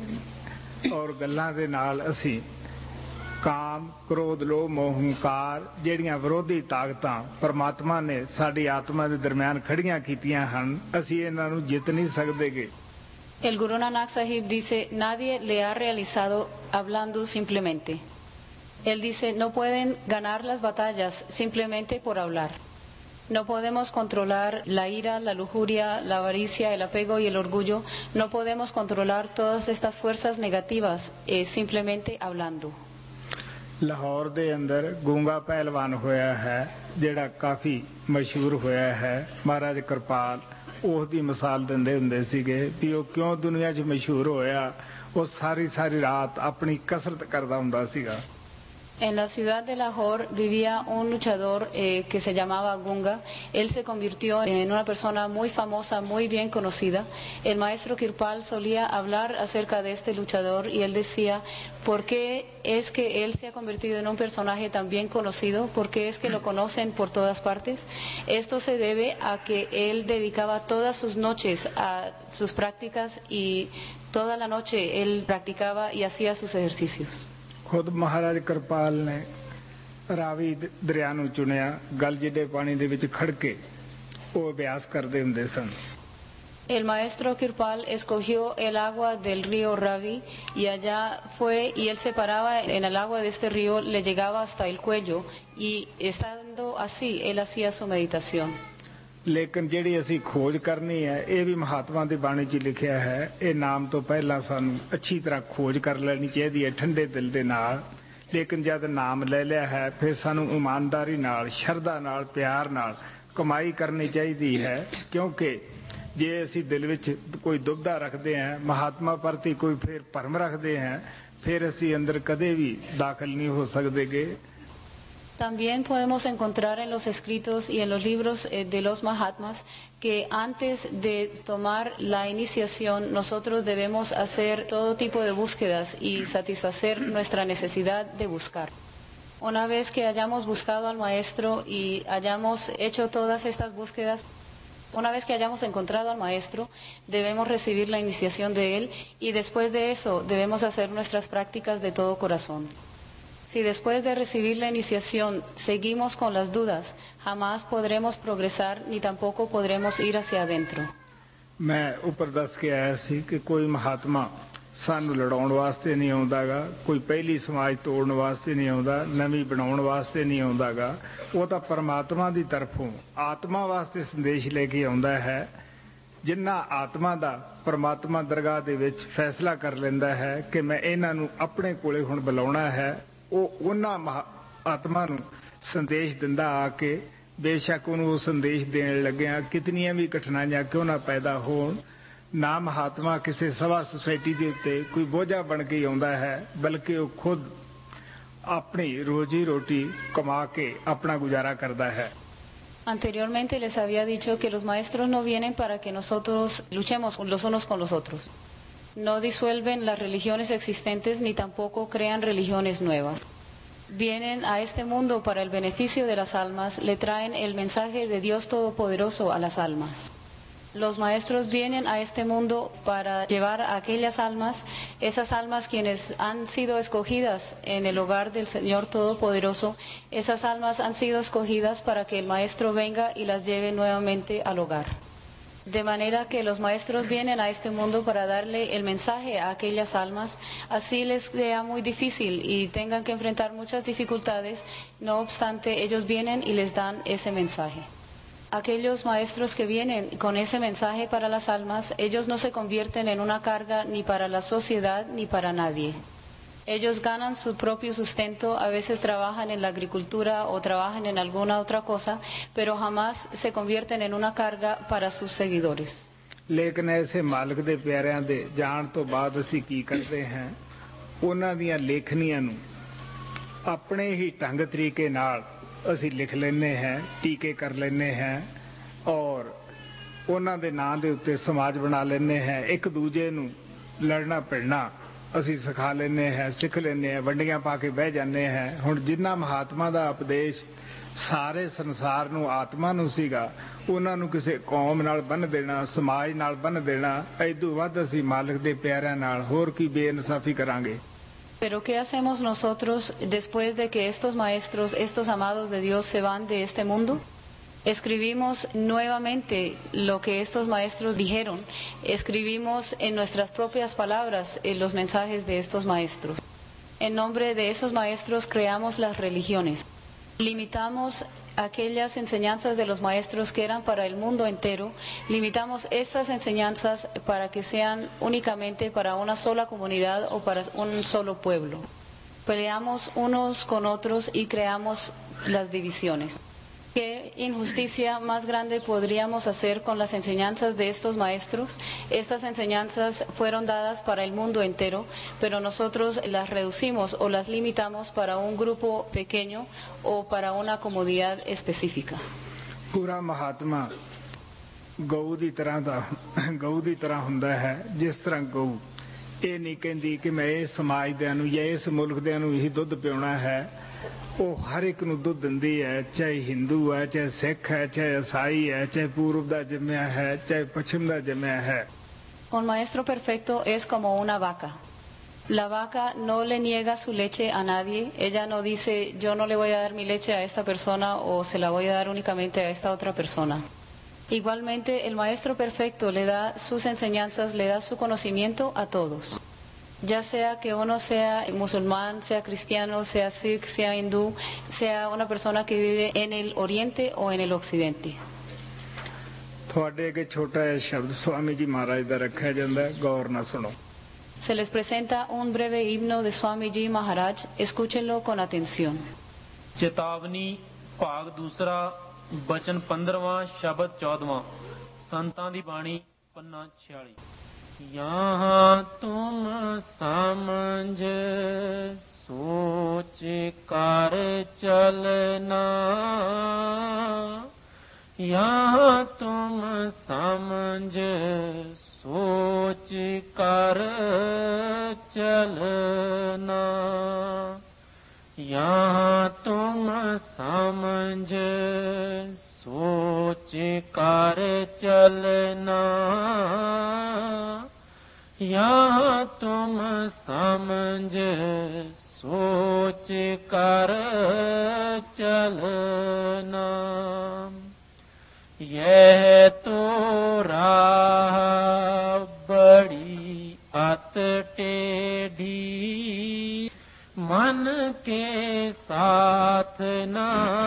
ਔਰ ਗੱਲਾਂ ਦੇ ਨਾਲ ਅਸੀਂ ਕਾਮ ਕ੍ਰੋਧ ਲੋਭ ਮੋਹ ਹੰਕਾਰ ਜਿਹੜੀਆਂ ਵਿਰੋਧੀ ਤਾਕਤਾਂ ਪਰਮਾਤਮਾ ਨੇ ਸਾਡੀ ਆਤਮਾ ਦੇ ਦਰਮਿਆਨ ਖੜੀਆਂ ਕੀਤੀਆਂ ਹਨ ਅਸੀਂ ਇਹਨਾਂ ਨੂੰ ਜਿੱਤ ਨਹੀਂ ਸਕਦੇਗੇ। El Guru Nanak Sahib dice, nadie le ha realizado hablando simplemente. Él dice, no pueden ganar las batallas simplemente por hablar. No podemos controlar la ira, la lujuria, la avaricia, el apego y el orgullo. No podemos controlar todas estas fuerzas negativas eh, simplemente hablando. Lahore ਦੇ ਅੰਦਰ ਗੂੰਗਾ ਪਹਿਲਵਾਨ ਹੋਇਆ ਹੈ ਜਿਹੜਾ ਕਾਫੀ ਮਸ਼ਹੂਰ ਹੋਇਆ ਹੈ। ਮਹਾਰਾਜ ਕਿਰਪਾਲ ਉਸ ਦੀ ਮਿਸਾਲ ਦਿੰਦੇ ਹੁੰਦੇ ਸੀਗੇ ਵੀ ਉਹ ਕਿਉਂ ਦੁਨੀਆ 'ਚ ਮਸ਼ਹੂਰ ਹੋਇਆ। ਉਹ ਸਾਰੀ ਸਾਰੀ ਰਾਤ ਆਪਣੀ ਕਸਰਤ ਕਰਦਾ ਹੁੰਦਾ ਸੀਗਾ। En la ciudad de Lahore vivía un luchador eh, que se llamaba Gunga. Él se convirtió en una persona muy famosa, muy bien conocida. El maestro Kirpal solía hablar acerca de este luchador y él decía, ¿por qué es que él se ha convertido en un personaje tan bien conocido? ¿Por qué es que lo conocen por todas partes? Esto se debe a que él dedicaba todas sus noches a sus prácticas y toda la noche él practicaba y hacía sus ejercicios. ਖੁਦ ਮਹਾਰਾਜ ਕਿਰਪਾਲ ਨੇ ਰਾਵੀ ਦਰਿਆ ਨੂੰ ਚੁਣਿਆ, ਗਲ ਜਿੱਡੇ ਪਾਣੀ ਦੇ ਵਿੱਚ ਖੜ ਕੇ ਉਹ ਅਭਿਆਸ ਕਰਦੇ ਹੁੰਦੇ ਸਨ। El maestro Kirpal escogió el agua del río Ravi y allá fue y él se paraba en el agua de este río, le llegaba hasta el cuello y estando así él hacía su meditación. ਲੇਕਿਨ ਜਿਹੜੀ ਅਸੀਂ ਖੋਜ ਕਰਨੀ ਹੈ ਇਹ ਵੀ ਮਹਾਤਮਾ ਦੀ ਬਾਣੀ 'ਚ ਲਿਖਿਆ ਹੈ। ਇਹ ਨਾਮ ਤੋਂ ਪਹਿਲਾਂ ਸਾਨੂੰ ਅੱਛੀ ਤਰ੍ਹਾਂ ਖੋਜ ਕਰ ਲੈਣੀ ਚਾਹੀਦੀ ਹੈ ਠੰਡੇ ਦਿਲ ਦੇ ਨਾਲ। ਲੇਕਿਨ ਜਦ ਨਾਮ ਲੈ ਲਿਆ ਹੈ ਫਿਰ ਸਾਨੂੰ ਇਮਾਨਦਾਰੀ ਨਾਲ, ਸ਼ਰਧਾ ਨਾਲ, ਪਿਆਰ ਨਾਲ ਕਮਾਈ ਕਰਨੀ ਚਾਹੀਦੀ ਹੈ। ਕਿਉਂਕਿ ਜੇ ਅਸੀਂ ਦਿਲ ਵਿੱਚ ਕੋਈ ਦੁਬਿਧਾ ਰੱਖਦੇ ਹਾਂ, ਮਹਾਤਮਾ ਪ੍ਰਤੀ ਕੋਈ ਫਿਰ ਭਰਮ ਰੱਖਦੇ ਹਾਂ, ਫਿਰ ਅਸੀਂ ਅੰਦਰ ਕਦੇ ਵੀ ਦਾਖਲ ਨਹੀਂ ਹੋ ਸਕਦੇਗੇ। También podemos encontrar en los escritos y en los libros eh, de los Mahatmas que antes de tomar la iniciación nosotros debemos hacer todo tipo de búsquedas y satisfacer nuestra necesidad de buscar. Una vez que hayamos buscado al Maestro y hayamos hecho todas estas búsquedas, una vez que hayamos encontrado al Maestro, debemos recibir la iniciación de Él y después de eso debemos hacer nuestras prácticas de todo corazón. Si después de recibir la iniciación seguimos con las dudas, jamás podremos progresar ni tampoco podremos ir hacia adentro. मैं ऊपर दस के आया सी कि कोई महात्मा सानू लड़ाउण वास्ते नहीं आउंदागा, कोई पहली समाज तोड़न वास्ते नहीं आउंदा, नवी बनाउण वास्ते नहीं आउंदागा। वो तो परमात्मा दी तरफों आत्मा वास्ते संदेश लेके आउंदा है। जिन्ना आत्मा दा परमात्मा दरगाह दे विच फैसला कर लेंदा है कि मैं इन्हां नू अपने कोले हुण बुलाउणा है, वो उन्हां आत्मा नू संदेश दिंदा आके बेशक उन्होंने संदेश देने लग्या कितनियां भी कठिनाइयां क्यों ना पैदा होण, ना महात्मा किसी सभा सोसाइटी के उत्ते कोई बोझा बन के आउंदा है, बल्कि वो खुद अपनी रोजी रोटी कमा के अपना गुजारा करता है। Anteriormente les había dicho que los maestros no vienen para que nosotros luchemos los unos con los otros. No disuelven las religiones existentes ni tampoco crean religiones nuevas. Vienen a este mundo para el beneficio de las almas, le traen el mensaje de Dios Todopoderoso a las almas. Los maestros vienen a este mundo para llevar a aquellas almas, esas almas quienes han sido escogidas en el hogar del Señor Todopoderoso, esas almas han sido escogidas para que el maestro venga y las lleve nuevamente al hogar. De manera que los maestros vienen a este mundo para darle el mensaje a aquellas almas, así les sea muy difícil y tengan que enfrentar muchas dificultades, no obstante ellos vienen y les dan ese mensaje. Aquellos maestros que vienen con ese mensaje para las almas, ellos no se convierten en una carga ni para la sociedad ni para nadie. Ellos ganan su propio sustento, a veces trabajan en la agricultura o trabajan en alguna otra cosa, pero jamás se convierten en una carga para sus seguidores. लेकिन ऐसे मालिक दे प्यारिਆਂ ਦੇ ਜਾਣ ਤੋਂ ਬਾਅਦ ਅਸੀਂ ਕੀ ਕਰਦੇ ਹਾਂ, ਉਹਨਾਂ ਦੀਆਂ ਲੇਖਣੀਆਂ ਨੂੰ ਆਪਣੇ ਹੀ ਢੰਗ ਤਰੀਕੇ ਨਾਲ ਅਸੀਂ ਲਿਖ ਲੈਂਦੇ ਹਾਂ, ਟੀਕੇ ਕਰ ਲੈਂਦੇ ਹਾਂ ਔਰ ਉਹਨਾਂ ਦੇ ਨਾਂ ਦੇ ਉੱਤੇ ਸਮਾਜ ਬਣਾ ਲੈਂਦੇ ਹਾਂ। ਇੱਕ ਦੂਜੇ ਨੂੰ ਲੜਨਾ ਭਿੜਨਾ ਅਸੀਂ ਸਿਖਾ ਲੈਂਦੇ ਹਾਂ, ਸਿੱਖ ਲੈਂਦੇ ਹਾਂ, ਵੰਡੀਆਂ ਪਾ ਕੇ ਬਹਿ ਜਾਂਦੇ ਹਾਂ। ਹੁਣ ਜਿੰਨਾ ਮਹਾਤਮਾ ਦਾ ਉਪਦੇਸ਼ ਸਾਰੇ ਸੰਸਾਰ ਨੂੰ ਆਤਮਾ ਨੂੰ ਸੀਗਾ, ਉਹਨਾਂ ਨੂੰ ਕਿਸੇ ਕੌਮ ਨਾਲ ਬੰਨ ਦੇਣਾ, ਸਮਾਜ ਨਾਲ ਬੰਨ ਦੇਣਾ, ਐਦੋਂ ਵੱਧ ਅਸੀਂ ਮਾਲਕ ਦੇ ਪਿਆਰਿਆਂ ਨਾਲ ਹੋਰ ਕੀ ਬੇਇਨਸਾਫੀ ਕਰਾਂਗੇ। Pero ¿qué hacemos nosotros después de que estos maestros, estos amados de Dios se van de este mundo? Escribimos nuevamente lo que estos maestros dijeron, escribimos en nuestras propias palabras en los mensajes de estos maestros. En nombre de esos maestros creamos las religiones, limitamos aquellas enseñanzas de los maestros que eran para el mundo entero, limitamos estas enseñanzas para que sean únicamente para una sola comunidad o para un solo pueblo. Peleamos unos con otros y creamos las divisiones. ¿Qué injusticia más grande podríamos hacer con las enseñanzas de estos maestros? Estas enseñanzas fueron dadas para el mundo entero, pero nosotros las reducimos o las limitamos para un grupo pequeño o para una comunidad específica. ਪੂਰਾ ਮਹਾਤਮਾ ਗਊ ਦੀ ਤਰ੍ਹਾਂ ਦਾ ਗਊ ਦੀ ਤਰ੍ਹਾਂ ਹੁੰਦਾ ਹੈ। ਜਿਸ ਤਰ੍ਹਾਂ ਗਊ ਇਹ ਨਹੀਂ ਕਹਿੰਦੀ ਕਿ ਮੈਂ ਇਸ ਸਮਾਜ ਦਿਆਂ ਨੂੰ ਜਾਂ ਇਸ ਮੁਲਕ ਦਿਆਂ ਨੂੰ ਇਹੀ ਦੁੱਧ ਪਿਉਣਾ ਹੈ, ਉਹ ਹਰ ਇੱਕ ਨੂੰ ਦੁੱਧ ਦਿੰਦੀ ਹੈ, ਚਾਹੇ ਹਿੰਦੂ ਹੈ, ਚਾਹੇ ਸਿੱਖ ਹੈ, ਚਾਹੇ ਈਸਾਈ ਹੈ, ਚਾਹੇ ਪੂਰਬ ਦਾ ਜੰਮਿਆ ਹੈ, ਚਾਹੇ ਪੱਛਮ ਦਾ ਜੰਮਿਆ ਹੈ। Un maestro perfecto es como una vaca. La vaca no le niega su leche a nadie, ella no dice yo no le voy a dar mi leche a esta persona o se la voy a dar únicamente a esta otra persona. Igualmente el maestro perfecto le da sus enseñanzas, le da su conocimiento a todos. Ya sea que uno sea musulmán, sea cristiano, sea sikh, sea hindú, sea una persona que vive en el oriente o en el occidente. ਤੁਹਾਡੇ ਅੱਗੇ ਛੋਟਾ ਜਿਹਾ ਸ਼ਬਦ ਸਵਾਮੀ ਜੀ ਮਹਾਰਾਜ ਦਾ ਰੱਖਿਆ ਜਾਂਦਾ ਹੈ, ਗੌਰ ਨਾਲ ਸੁਣੋ। Se les presenta un breve himno de Swamiji Maharaj, escúchenlo con atención. ਚੇਤਾਵਨੀ ਭਾਗ ਦੂਸਰਾ ਬਚਨ ਪੰਦਰਵਾਂ ਸ਼ਬਦ ਚੌਦਵਾਂ ਸੰਤਾਂ ਦੀ ਬਾਣੀ ਪੰਨਾ ਛਿਆਲੀ। यहाँ तुम समझ सोच कर चलना, यहाँ तुम समझ सोच कर चलना, यहाँ तुम समझ सोच कर चलना, यहाँ तुम समझ सोच कर चलना। यह तो राह बड़ी अत टेढ़ी, मन के साथ ना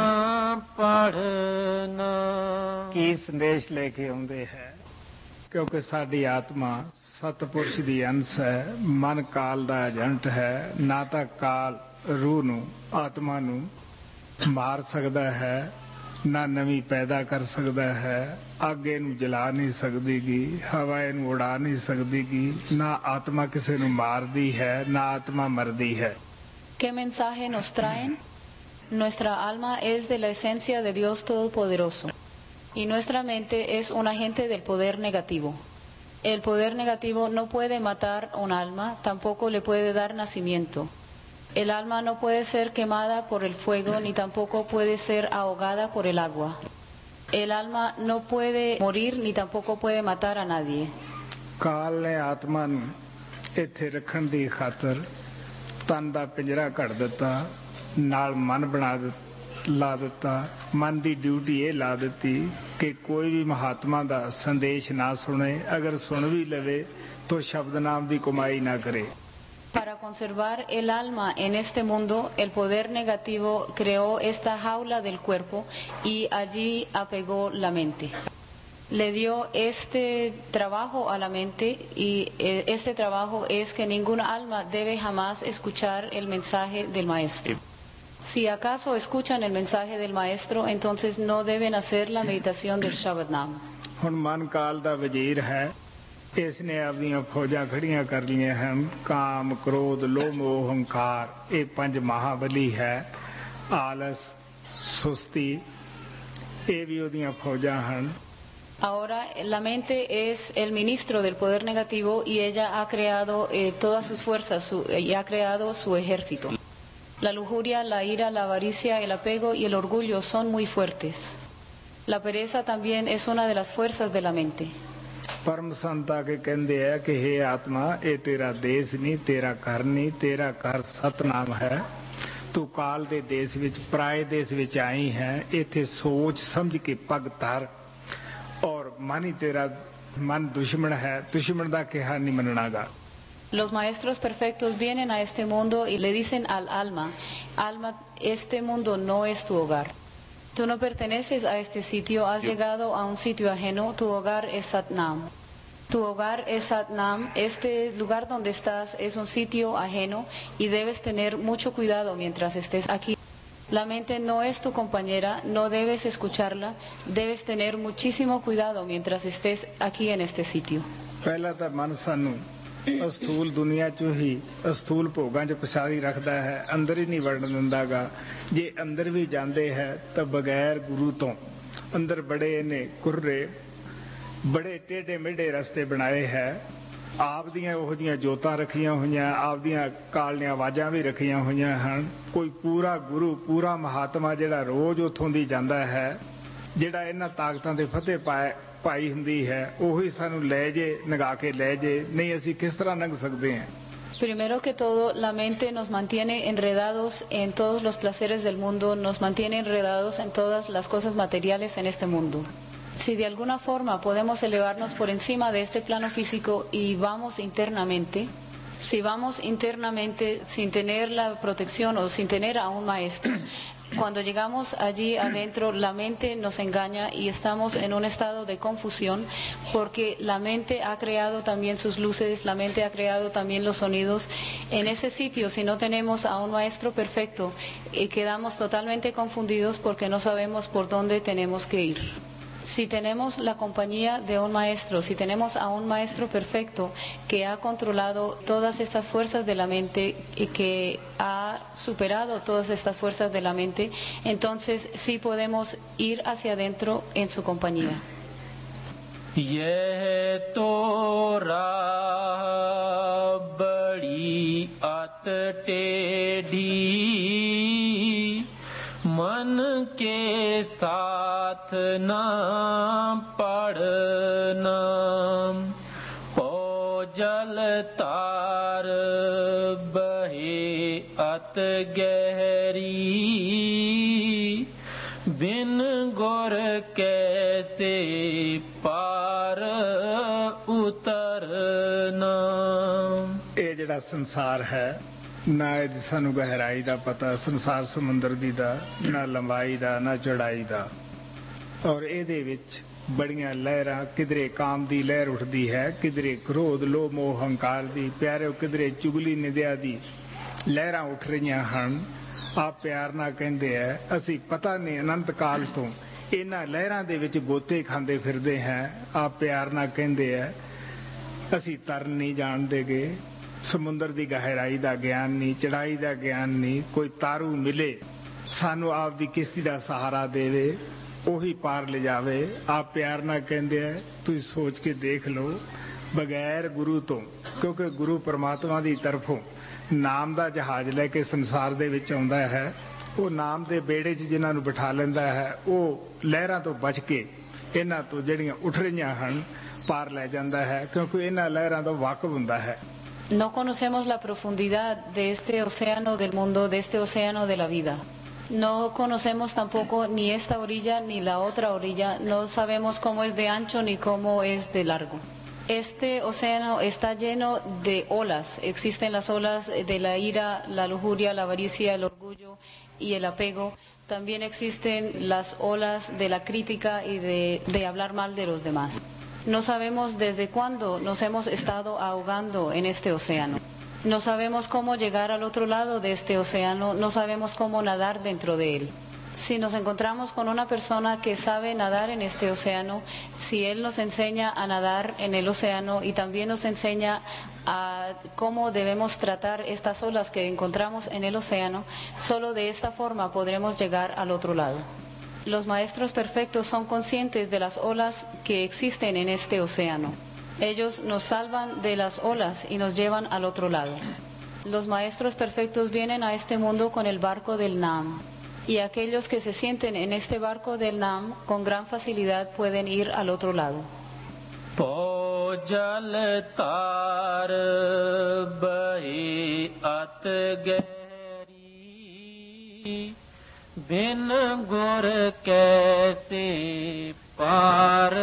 पढ़ना। ਕੀ ਸੰਦੇਸ਼ ਲੈ ਕੇ ਆਉਂਦੇ ਹੈ? ਕਿਉਂਕਿ ਸਾਡੀ ਆਤਮਾ ਸਤਿਪੁਰਸ਼ ਦੀ ਅੰਸ਼ ਹੈ, ਮਨ ਕਾਲ ਦਾ ਏਜੰਟ ਹੈ। ਨਾ ਤਾਂ ਕਾਲ ਰੂਹ ਨੂੰ, ਆਤਮਾ ਨੂੰ ਮਾਰ ਸਕਦਾ ਹੈ, ਨਾ ਨਵੀਂ ਪੈਦਾ ਕਰ ਸਕਦਾ ਹੈ। ਅੱਗ ਇਹਨੂੰ ਜਲਾ ਨਹੀਂ ਸਕਦੀਗੀ, ਹਵਾ ਇਹਨੂੰ ਉਡਾ ਨਹੀਂ ਸਕਦੀਗੀ। ਨਾ ਆਤਮਾ ਕਿਸੇ ਨੂੰ ਮਾਰਦੀ ਹੈ, ਨਾ ਆਤਮਾ ਮਰਦੀ ਹੈ। ¿Qué mensaje nos traen? Nuestra alma es de la esencia de Dios Todopoderoso y nuestra mente es un agente del poder negativo. El poder negativo no puede matar un alma, tampoco le puede dar nacimiento. El alma no puede ser quemada por el fuego ni tampoco puede ser ahogada por el agua. El alma no puede morir ni tampoco puede matar a nadie. ਕਾਲ ਨੇ ਆਤਮਾ ਨੂੰ ਇੱਥੇ ਰੱਖਣ ਦੀ ਖਾਤਰ ਤਨ ਦਾ ਪਿੰਜਰਾ ਘੜ ਦਿੱਤਾ, ਨਾਲ ਮਨ ਬਣਾ ਦਿੱਤਾ, ਲਾ ਦਿੱਤਾ। ਮਨ ਦੀ ਡਿਊਟੀ ਇਹ ਲਾ ਦਿੱਤੀ ਕਿ ਕੋਈ ਵੀ ਮਹਾਤਮਾ ਦਾ ਸੰਦੇਸ਼ ਨਾ ਸੁਣੇ, ਅਗਰ ਸੁਣ ਵੀ ਲਵੇ ਤਾਂ ਸ਼ਬਦ ਨਾਮ ਦੀ ਕਮਾਈ ਨਾ ਕਰੇ। Para conservar el alma en este mundo, el poder negativo creó esta jaula del cuerpo y allí apegó la mente. Le dio este trabajo a la mente y este trabajo es que ninguna alma debe jamás escuchar el mensaje del maestro. Si acaso escuchan el mensaje del maestro, entonces no deben hacer la meditación del Shabad Nam. ਹੁਣ ਮਨ ਕਾਲ ਦਾ ਵਜ਼ੀਰ ਹੈ, ਇਸ ਨੇ ਆਪਣੀਆਂ ਫੌਜਾਂ ਖੜੀਆਂ ਕਰ ਲਈਆਂ ਹਨ। ਕਾਮ, ਕ੍ਰੋਧ, ਲੋਭ, ਮੋਹ, ਹੰਕਾਰ, ਇਹ ਪੰਜ ਮਹਾਬਲੀ ਹੈ। ਆਲਸ, ਸੁਸਤੀ, ਇਹ ਵੀ ਉਹਦੀਆਂ ਫੌਜਾਂ ਹਨ। Ahora la mente es el ministro del poder negativo y ella ha creado eh, todas sus fuerzas su, y ha creado su ejército. La lujuria, la ira, la avaricia, el apego y el orgullo son muy fuertes. La pereza también es una de las fuerzas de la mente. ਪਰਮ ਸੰਤ ਆ ਕੇ ਕਹਿੰਦੇ ਆ ਕਿ ਹੇ ਆਤਮਾ, ਇਹ ਤੇਰਾ ਦੇਸ਼ ਨਹੀਂ, ਤੇਰਾ ਘਰ ਨਹੀਂ, ਤੇਰਾ ਘਰ ਸਤਨਾਮ ਹੈ। ਤੂੰ ਕਾਲ ਦੇ ਦੇਸ਼ ਵਿੱਚ, ਪਰਾਏ ਦੇਸ਼ ਵਿੱਚ ਆਈ ਹੈ। ਇੱਥੇ ਸੋਚ ਸਮਝ ਕੇ ਪੱਗ ਧਰ। ਔਰ ਮਨ ਹੀ ਤੇਰਾ ਮਨ ਦੁਸ਼ਮਣ ਹੈ, ਦੁਸ਼ਮਣ ਦਾ ਕਿਹਾ ਨਹੀਂ ਮੰਨਣਾਗਾ। Los maestros perfectos vienen a este mundo y le dicen al alma, alma, este mundo no es tu hogar. Tú no perteneces a este sitio, has llegado a un sitio ajeno, tu hogar es Satnam. Tu hogar es Satnam, este lugar donde estás es un sitio ajeno y debes tener mucho cuidado mientras estés aquí. La mente no es tu compañera, no debes escucharla, debes tener muchísimo cuidado mientras estés aquí en este sitio. ਪਹਿਲਾਂ ਤਾਂ ਮਨ ਸਾਨੂੰ ਅਸਥੂਲ ਦੁਨੀਆ 'ਚ ਹੀ ਅਸਥੂਲ ਭੋਗਾਂ 'ਚ ਪਛਾੜੀ ਰੱਖਦਾ ਹੈ, ਅੰਦਰ ਹੀ ਨਹੀਂ ਵੜਨ ਦਿੰਦਾਗਾ। ਜੇ ਅੰਦਰ ਵੀ ਜਾਂਦੇ ਹੈ ਤਾਂ ਬਗੈਰ ਗੁਰੂ ਤੋਂ। ਅੰਦਰ ਬੜੇ ਇਹਨੇ ਕੁਰਰੇ, ਬੜੇ ਟੇਢੇ ਮੇਢੇ ਰਸਤੇ ਬਣਾਏ ਹੈ। ਆਪ ਦੀਆਂ ਉਹੋ ਜਿਹੀਆਂ ਜੋਤਾਂ ਰੱਖੀਆਂ ਹੋਈਆਂ, ਆਪ ਦੀਆਂ ਕਾਲੀਆਂ ਆਵਾਜ਼ਾਂ ਵੀ ਰੱਖੀਆਂ ਹੋਈਆਂ ਹਨ। ਕੋਈ ਪੂਰਾ ਗੁਰੂ, ਪੂਰਾ ਮਹਾਤਮਾ ਜਿਹੜਾ ਰੋਜ਼ ਉੱਥੋਂ ਦੀ ਜਾਂਦਾ ਹੈ, ਜਿਹੜਾ ਇਹਨਾਂ ਤਾਕਤਾਂ ਦੇ ਫਤਿਹ ਪਾਏ ਪਾਈ ਹੁੰਦੀ ਹੈ, ਉਹੀ ਸਾਨੂੰ ਲੈ ਜੇ, ਨਗਾ ਕੇ ਲੈ ਜੇ। ਨਹੀਂ ਅਸੀਂ ਕਿਸ ਤਰ੍ਹਾਂ ਲੰਘ ਸਕਦੇ ਹਾਂ? Primero que todo, la mente nos mantiene enredados en todos los placeres del mundo, nos mantiene enredados en todas las cosas materiales en este mundo. Si de alguna forma podemos elevarnos por encima de este plano físico y vamos internamente, si vamos internamente sin tener la protección o sin tener a un maestro, cuando llegamos allí adentro la mente nos engaña y estamos en un estado de confusión porque la mente ha creado también sus luces, la mente ha creado también los sonidos. En ese sitio, si no tenemos a un maestro perfecto, eh, quedamos totalmente confundidos porque no sabemos por dónde tenemos que ir. Si tenemos la compañía de un maestro, si tenemos a un maestro perfecto que ha controlado todas estas fuerzas de la mente y que ha superado todas estas fuerzas de la mente, entonces sí podemos ir hacia adentro en su compañía. यह तो राह बड़ी अत टेढ़ी, मन के साथ ना पड़ना, ओ जल तार बहे अत गहरी, बिन गुर कैसे पार उतरना। ਇਹ ਜਿਹੜਾ ਸੰਸਾਰ ਹੈ ਨਾ ਇਹਦੀ ਸਾਨੂੰ ਗਹਿਰਾਈ ਦਾ ਪਤਾ, ਸੰਸਾਰ ਸਮੁੰਦਰ ਦੀ ਦਾ ਨਾ ਲੰਬਾਈ ਦਾ ਨਾ ਚੌੜਾਈ ਦਾ, ਔਰ ਇਹਦੇ ਵਿੱਚ ਬੜੀਆਂ ਲਹਿਰਾਂ, ਕਿਧਰੇ ਕਾਮ ਦੀ ਲਹਿਰ ਉੱਠਦੀ ਹੈ, ਕਿਧਰੇ ਕ੍ਰੋਧ ਲੋਭ ਮੋਹ ਹੰਕਾਰ ਦੀ, ਪਿਆਰਿਓ ਕਿਧਰੇ ਚੁਗਲੀ ਨਿੰਦਿਆ ਦੀ ਲਹਿਰਾਂ ਉੱਠ ਰਹੀਆਂ ਹਨ। ਆਪ ਪਿਆਰ ਨਾਲ ਕਹਿੰਦੇ ਹੈ ਅਸੀਂ ਪਤਾ ਨਹੀਂ ਅਨੰਤ ਕਾਲ ਤੋਂ ਇਹਨਾਂ ਲਹਿਰਾਂ ਦੇ ਵਿੱਚ ਗੋਤੇ ਖਾਂਦੇ ਫਿਰਦੇ ਹਾਂ। ਆਪ ਪਿਆਰ ਨਾਲ ਕਹਿੰਦੇ ਹੈ ਅਸੀਂ ਤਰਨ ਨਹੀਂ ਜਾਣਦੇਗੇ, ਸਮੁੰਦਰ ਦੀ ਗਹਿਰਾਈ ਦਾ ਗਿਆਨ ਨਹੀਂ, ਚੜਾਈ ਦਾ ਗਿਆਨ ਨਹੀਂ। ਕੋਈ ਤਾਰੂ ਮਿਲੇ ਸਾਨੂੰ ਆਪ ਦੀ ਕਿਸ਼ਤੀ ਦਾ ਸਹਾਰਾ ਦੇਵੇ, ਉਹੀ ਪਾਰ ਲੈ ਜਾਵੇ। ਆਪ ਪਿਆਰ ਨਾਲ ਕਹਿੰਦੇ ਹੈ ਤੁਸੀਂ ਸੋਚ ਕੇ ਦੇਖ ਲਓ, ਬਗੈਰ ਗੁਰੂ ਤੋਂ, ਕਿਉਂਕਿ ਗੁਰੂ ਪਰਮਾਤਮਾ ਦੀ ਤਰਫੋਂ ਨਾਮ ਦਾ ਜਹਾਜ਼ ਲੈ ਕੇ ਸੰਸਾਰ ਦੇ ਵਿੱਚ ਆਉਂਦਾ ਹੈ। ਉਹ ਨਾਮ ਦੇ ਬੇੜੇ 'ਚ ਜਿਨ੍ਹਾਂ ਨੂੰ ਬਿਠਾ ਲੈਂਦਾ ਹੈ, ਉਹ ਲਹਿਰਾਂ ਤੋਂ ਬਚ ਕੇ ਇਹਨਾਂ ਤੋਂ ਜਿਹੜੀਆਂ ਉੱਠ ਰਹੀਆਂ ਹਨ ਪਾਰ ਲੈ ਜਾਂਦਾ ਹੈ, ਕਿਉਂਕਿ ਇਹਨਾਂ ਲਹਿਰਾਂ ਤੋਂ ਵਾਕਿਫ ਹੁੰਦਾ ਹੈ। No conocemos la profundidad de este océano del mundo, de este océano de la vida. No conocemos tampoco ni esta orilla ni la otra orilla. No sabemos cómo es de ancho ni cómo es de largo. Este océano está lleno de olas. Existen las olas de la ira, la lujuria, la avaricia, el orgullo y el apego. También existen las olas de la crítica y de, de hablar mal de los demás. No sabemos desde cuándo nos hemos estado ahogando en este océano. No sabemos cómo llegar al otro lado de este océano, no sabemos cómo nadar dentro de él. Si nos encontramos con una persona que sabe nadar en este océano, si él nos enseña a nadar en el océano y también nos enseña a cómo debemos tratar estas olas que encontramos en el océano, solo de esta forma podremos llegar al otro lado. Los maestros perfectos son conscientes de las olas que existen en este océano. Ellos nos salvan de las olas y nos llevan al otro lado. Los maestros perfectos vienen a este mundo con el barco del Nam. Y aquellos que se sienten en este barco del Nam con gran facilidad pueden ir al otro lado. Po jal tar bahe at gehri, बिन गुर कैसे पार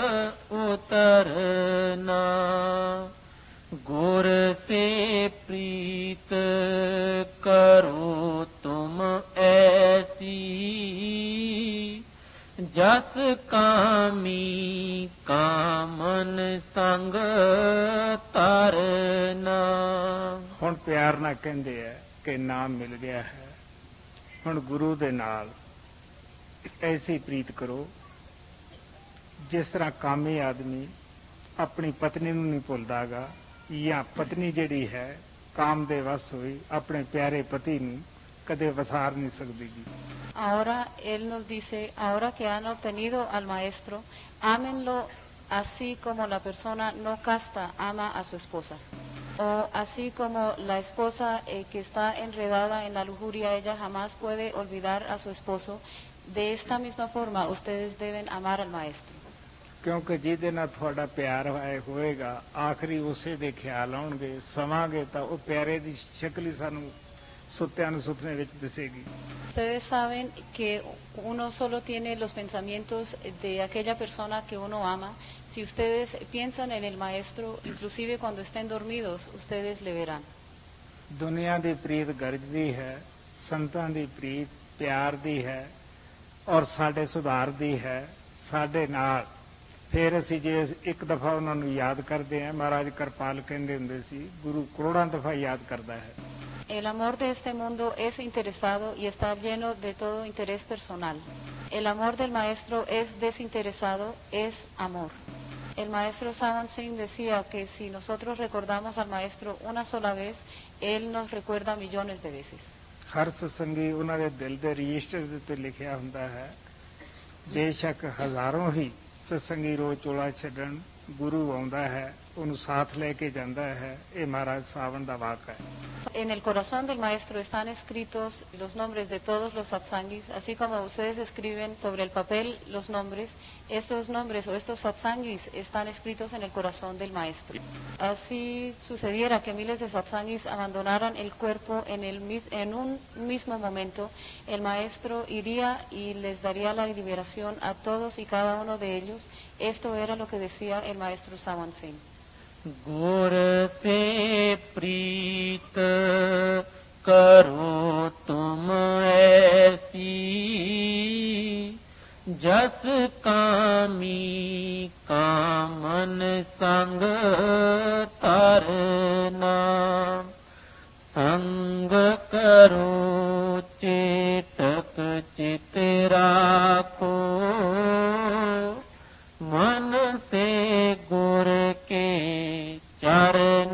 उतरना, गुर से प्रीत करो तुम ऐसी, जस कामी कामन संग तरना। ਹੁਣ ਪਿਆਰ ਨਾਲ ਕਹਿੰਦੇ ਹੈ ਕਿ ਨਾਮ ਮਿਲ ਗਿਆ ਹੈ, ਹੁਣ ਗੁਰੂ ਦੇ ਨਾਲ ਐਸੀ ਪ੍ਰੀਤ ਕਰੋ ਜਿਸ ਤਰ੍ਹਾਂ ਕਾਮੀ ਆਦਮੀ ਆਪਣੀ ਪਤਨੀ ਨੂੰ ਨਹੀਂ ਭੁੱਲਦਾਗਾ, ਜਾਂ ਪਤਨੀ ਜਿਹੜੀ ਹੈ ਕਾਮ ਦੇ ਵਸ ਹੋਈ ਆਪਣੇ ਪਿਆਰੇ ਪਤੀ ਨੂੰ ਕਦੇ ਵਸਾਰ ਨਹੀਂ ਸਕਦੀਗੀ। Ahora él nos dice, ahora que han obtenido al maestro, ámenlo así como la persona no casta ama a su esposa. O así como la esposa eh, que está enredada en la lujuria, ella jamás puede olvidar a su esposo. De esta misma forma, ustedes deben amar al maestro. ਕਿਉਂਕਿ ਜਿਹਦੇ ਨਾਲ ਤੁਹਾਡਾ ਪਿਆਰ ਹੋਏਗਾ ਆਖਰੀ ਉਸੇ ਦੇ ਖਿਆਲ ਆਉਣਗੇ, ਸਮਾਂਗੇ ਤਾਂ ਉਹ ਪਿਆਰੇ ਦੀ ਸ਼ਕਲ ਹੀ ਸਾਨੂੰ ਸੁੱਤਿਆਂ ਨੂੰ ਸੁਪਨੇ ਵਿੱਚ ਦਿਸੇਗੀ। Ustedes saben que uno solo tiene los pensamientos de aquella persona que uno ama. Si ustedes piensan en el maestro, inclusive cuando estén dormidos, ustedes le verán. ਦੁਨੀਆ ਦੀ ਪ੍ਰੀਤ ਗਰਜਦੀ ਹੈ, ਸੰਤਾਂ ਦੀ ਪ੍ਰੀਤ ਪਿਆਰ ਦੀ ਹੈ ਔਰ ਸਾਡੇ ਸੁਧਾਰ ਦੀ ਹੈ ਸਾਡੇ ਨਾਲ। ਫਿਰ ਅਸੀਂ ਜੇ ਇੱਕ ਦਫਾ ਉਹਨਾਂ ਨੂੰ ਯਾਦ ਕਰਦੇ ਹਾਂ, ਮਹਾਰਾਜ ਕਿਰਪਾਲ ਕਹਿੰਦੇ ਹੁੰਦੇ ਸੀ, ਗੁਰੂ ਕਰੋੜਾਂ ਦਫਾ ਯਾਦ ਕਰਦਾ ਹੈ। El amor de este mundo es interesado y está lleno de todo interés personal. El amor del maestro es desinteresado, es amor. El maestro Sawan Singh decía que si nosotros recordamos al maestro una sola vez, él nos recuerda millones de veces. ਹਰ ਸਤਸੰਗੀ ਉਹਨਾਂ ਦੇ ਦਿਲ ਦੇ ਰਜਿਸਟਰ ਦੇ ਉੱਤੇ ਲਿਖਿਆ ਹੁੰਦਾ ਹੈ। ਬੇਸ਼ੱਕ ਹਜ਼ਾਰਾਂ ਹੀ ਸਤਸੰਗੀ ਰੋਜ਼ ਚੋਲਾ ਛੱਡਣ, ਗੁਰੂ ਆਉਂਦਾ ਹੈ, ਉਹਨੂੰ ਸਾਥ ਲੈ ਕੇ ਜਾਂਦਾ ਹੈ। ਇਹ ਮਹਾਰਾਜ ਸਾਵਣ ਦਾ ਵਾਕ ਹੈ। En el corazón del maestro están escritos los nombres de todos los satsangis, así como ustedes escriben sobre el papel los nombres, estos nombres o estos satsangis están escritos en el corazón del maestro. Así sucediera que miles de satsangis abandonaran el cuerpo en, el, en un mismo momento, el maestro iría y les daría la liberación a todos y cada uno de ellos. Esto era lo que decía el maestro Sawan Sen. गुर से प्रीत करो तुम ऐसी जस कामी कामन संग तरना संग करो चेतक चित राखो मन से गुर के चरण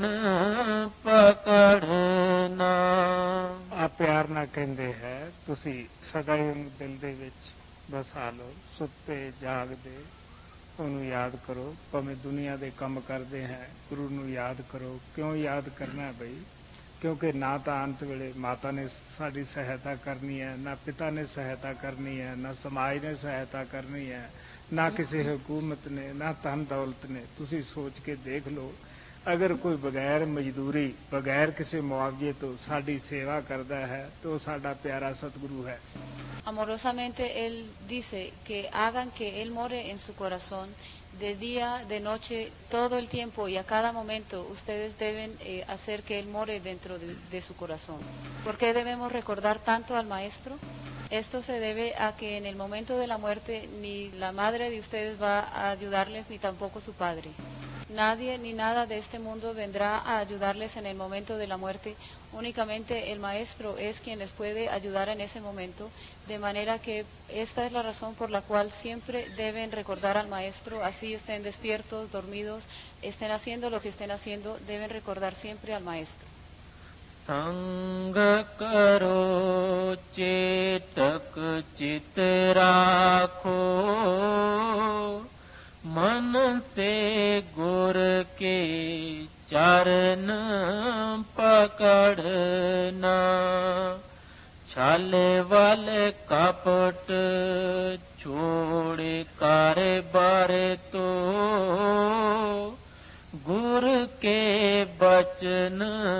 पकड़ना। ਆ ਪਿਆਰ ਨਾਲ ਕਹਿੰਦੇ ਹੈ ਤੁਸੀਂ ਸਦਾ ਹੀ ਉਹਨੂੰ ਦਿਲ ਦੇ ਵਿੱਚ ਵਸਾ ਲਓ, ਸੁੱਤੇ ਜਾਗਦੇ ਉਹਨੂੰ ਯਾਦ ਕਰੋ, ਭਾਵੇਂ ਦੁਨੀਆ ਦੇ ਕੰਮ ਕਰਦੇ ਹੈ ਗੁਰੂ ਨੂੰ ਯਾਦ ਕਰੋ। ਕਿਉਂ ਯਾਦ ਕਰਨਾ ਬਈ? ਕਿਉਂਕਿ ਨਾ ਤਾਂ ਅੰਤ ਵੇਲੇ ਮਾਤਾ ਨੇ ਸਾਡੀ ਸਹਾਇਤਾ ਕਰਨੀ ਹੈ, ਨਾ ਪਿਤਾ ਨੇ ਸਹਾਇਤਾ ਕਰਨੀ ਹੈ, ਨਾ ਸਮਾਜ ਨੇ ਸਹਾਇਤਾ ਕਰਨੀ ਹੈ, ਨਾ ਕਿਸੇ ਹਕੂਮਤ ਨੇ, ਨਾ ਧਨ ਦੌਲਤ ਨੇ। ਤੁਸੀਂ ਸੋਚ ਕੇ ਦੇਖ ਲਓ, ਅਗਰ ਕੋਈ ਬਗੈਰ ਮਜ਼ਦੂਰੀ ਬਗੈਰ ਕਿਸੇ ਮੁਆਵਜ਼ੇ ਤੋਂ ਸਾਡੀ ਸੇਵਾ ਕਰਦਾ ਹੈ ਤਾਂ ਉਹ ਸਾਡਾ ਪਿਆਰਾ ਸਤਿਗੁਰੂ ਹੈ। Amorosamente él dice que hagan que él more en su corazón de día, de noche, todo el tiempo y a cada momento ustedes deben eh, hacer que él more dentro de, de su corazón. ¿Por qué debemos recordar tanto al maestro? Esto se debe a que en el momento de la muerte ni la madre de ustedes va a ayudarles ni tampoco su padre. Nadie ni nada de este mundo vendrá a ayudarles en el momento de la muerte. Únicamente el maestro es quien les puede ayudar en ese momento. De manera que esta es la razón por la cual siempre deben recordar al maestro, así estén despiertos, dormidos, estén haciendo lo que estén haciendo, deben recordar siempre al maestro. संग करो चेतक चित राखो मन से गुर के चरण पकड़ना छल वल कपट छोड़ कर बार तो गुर के बचन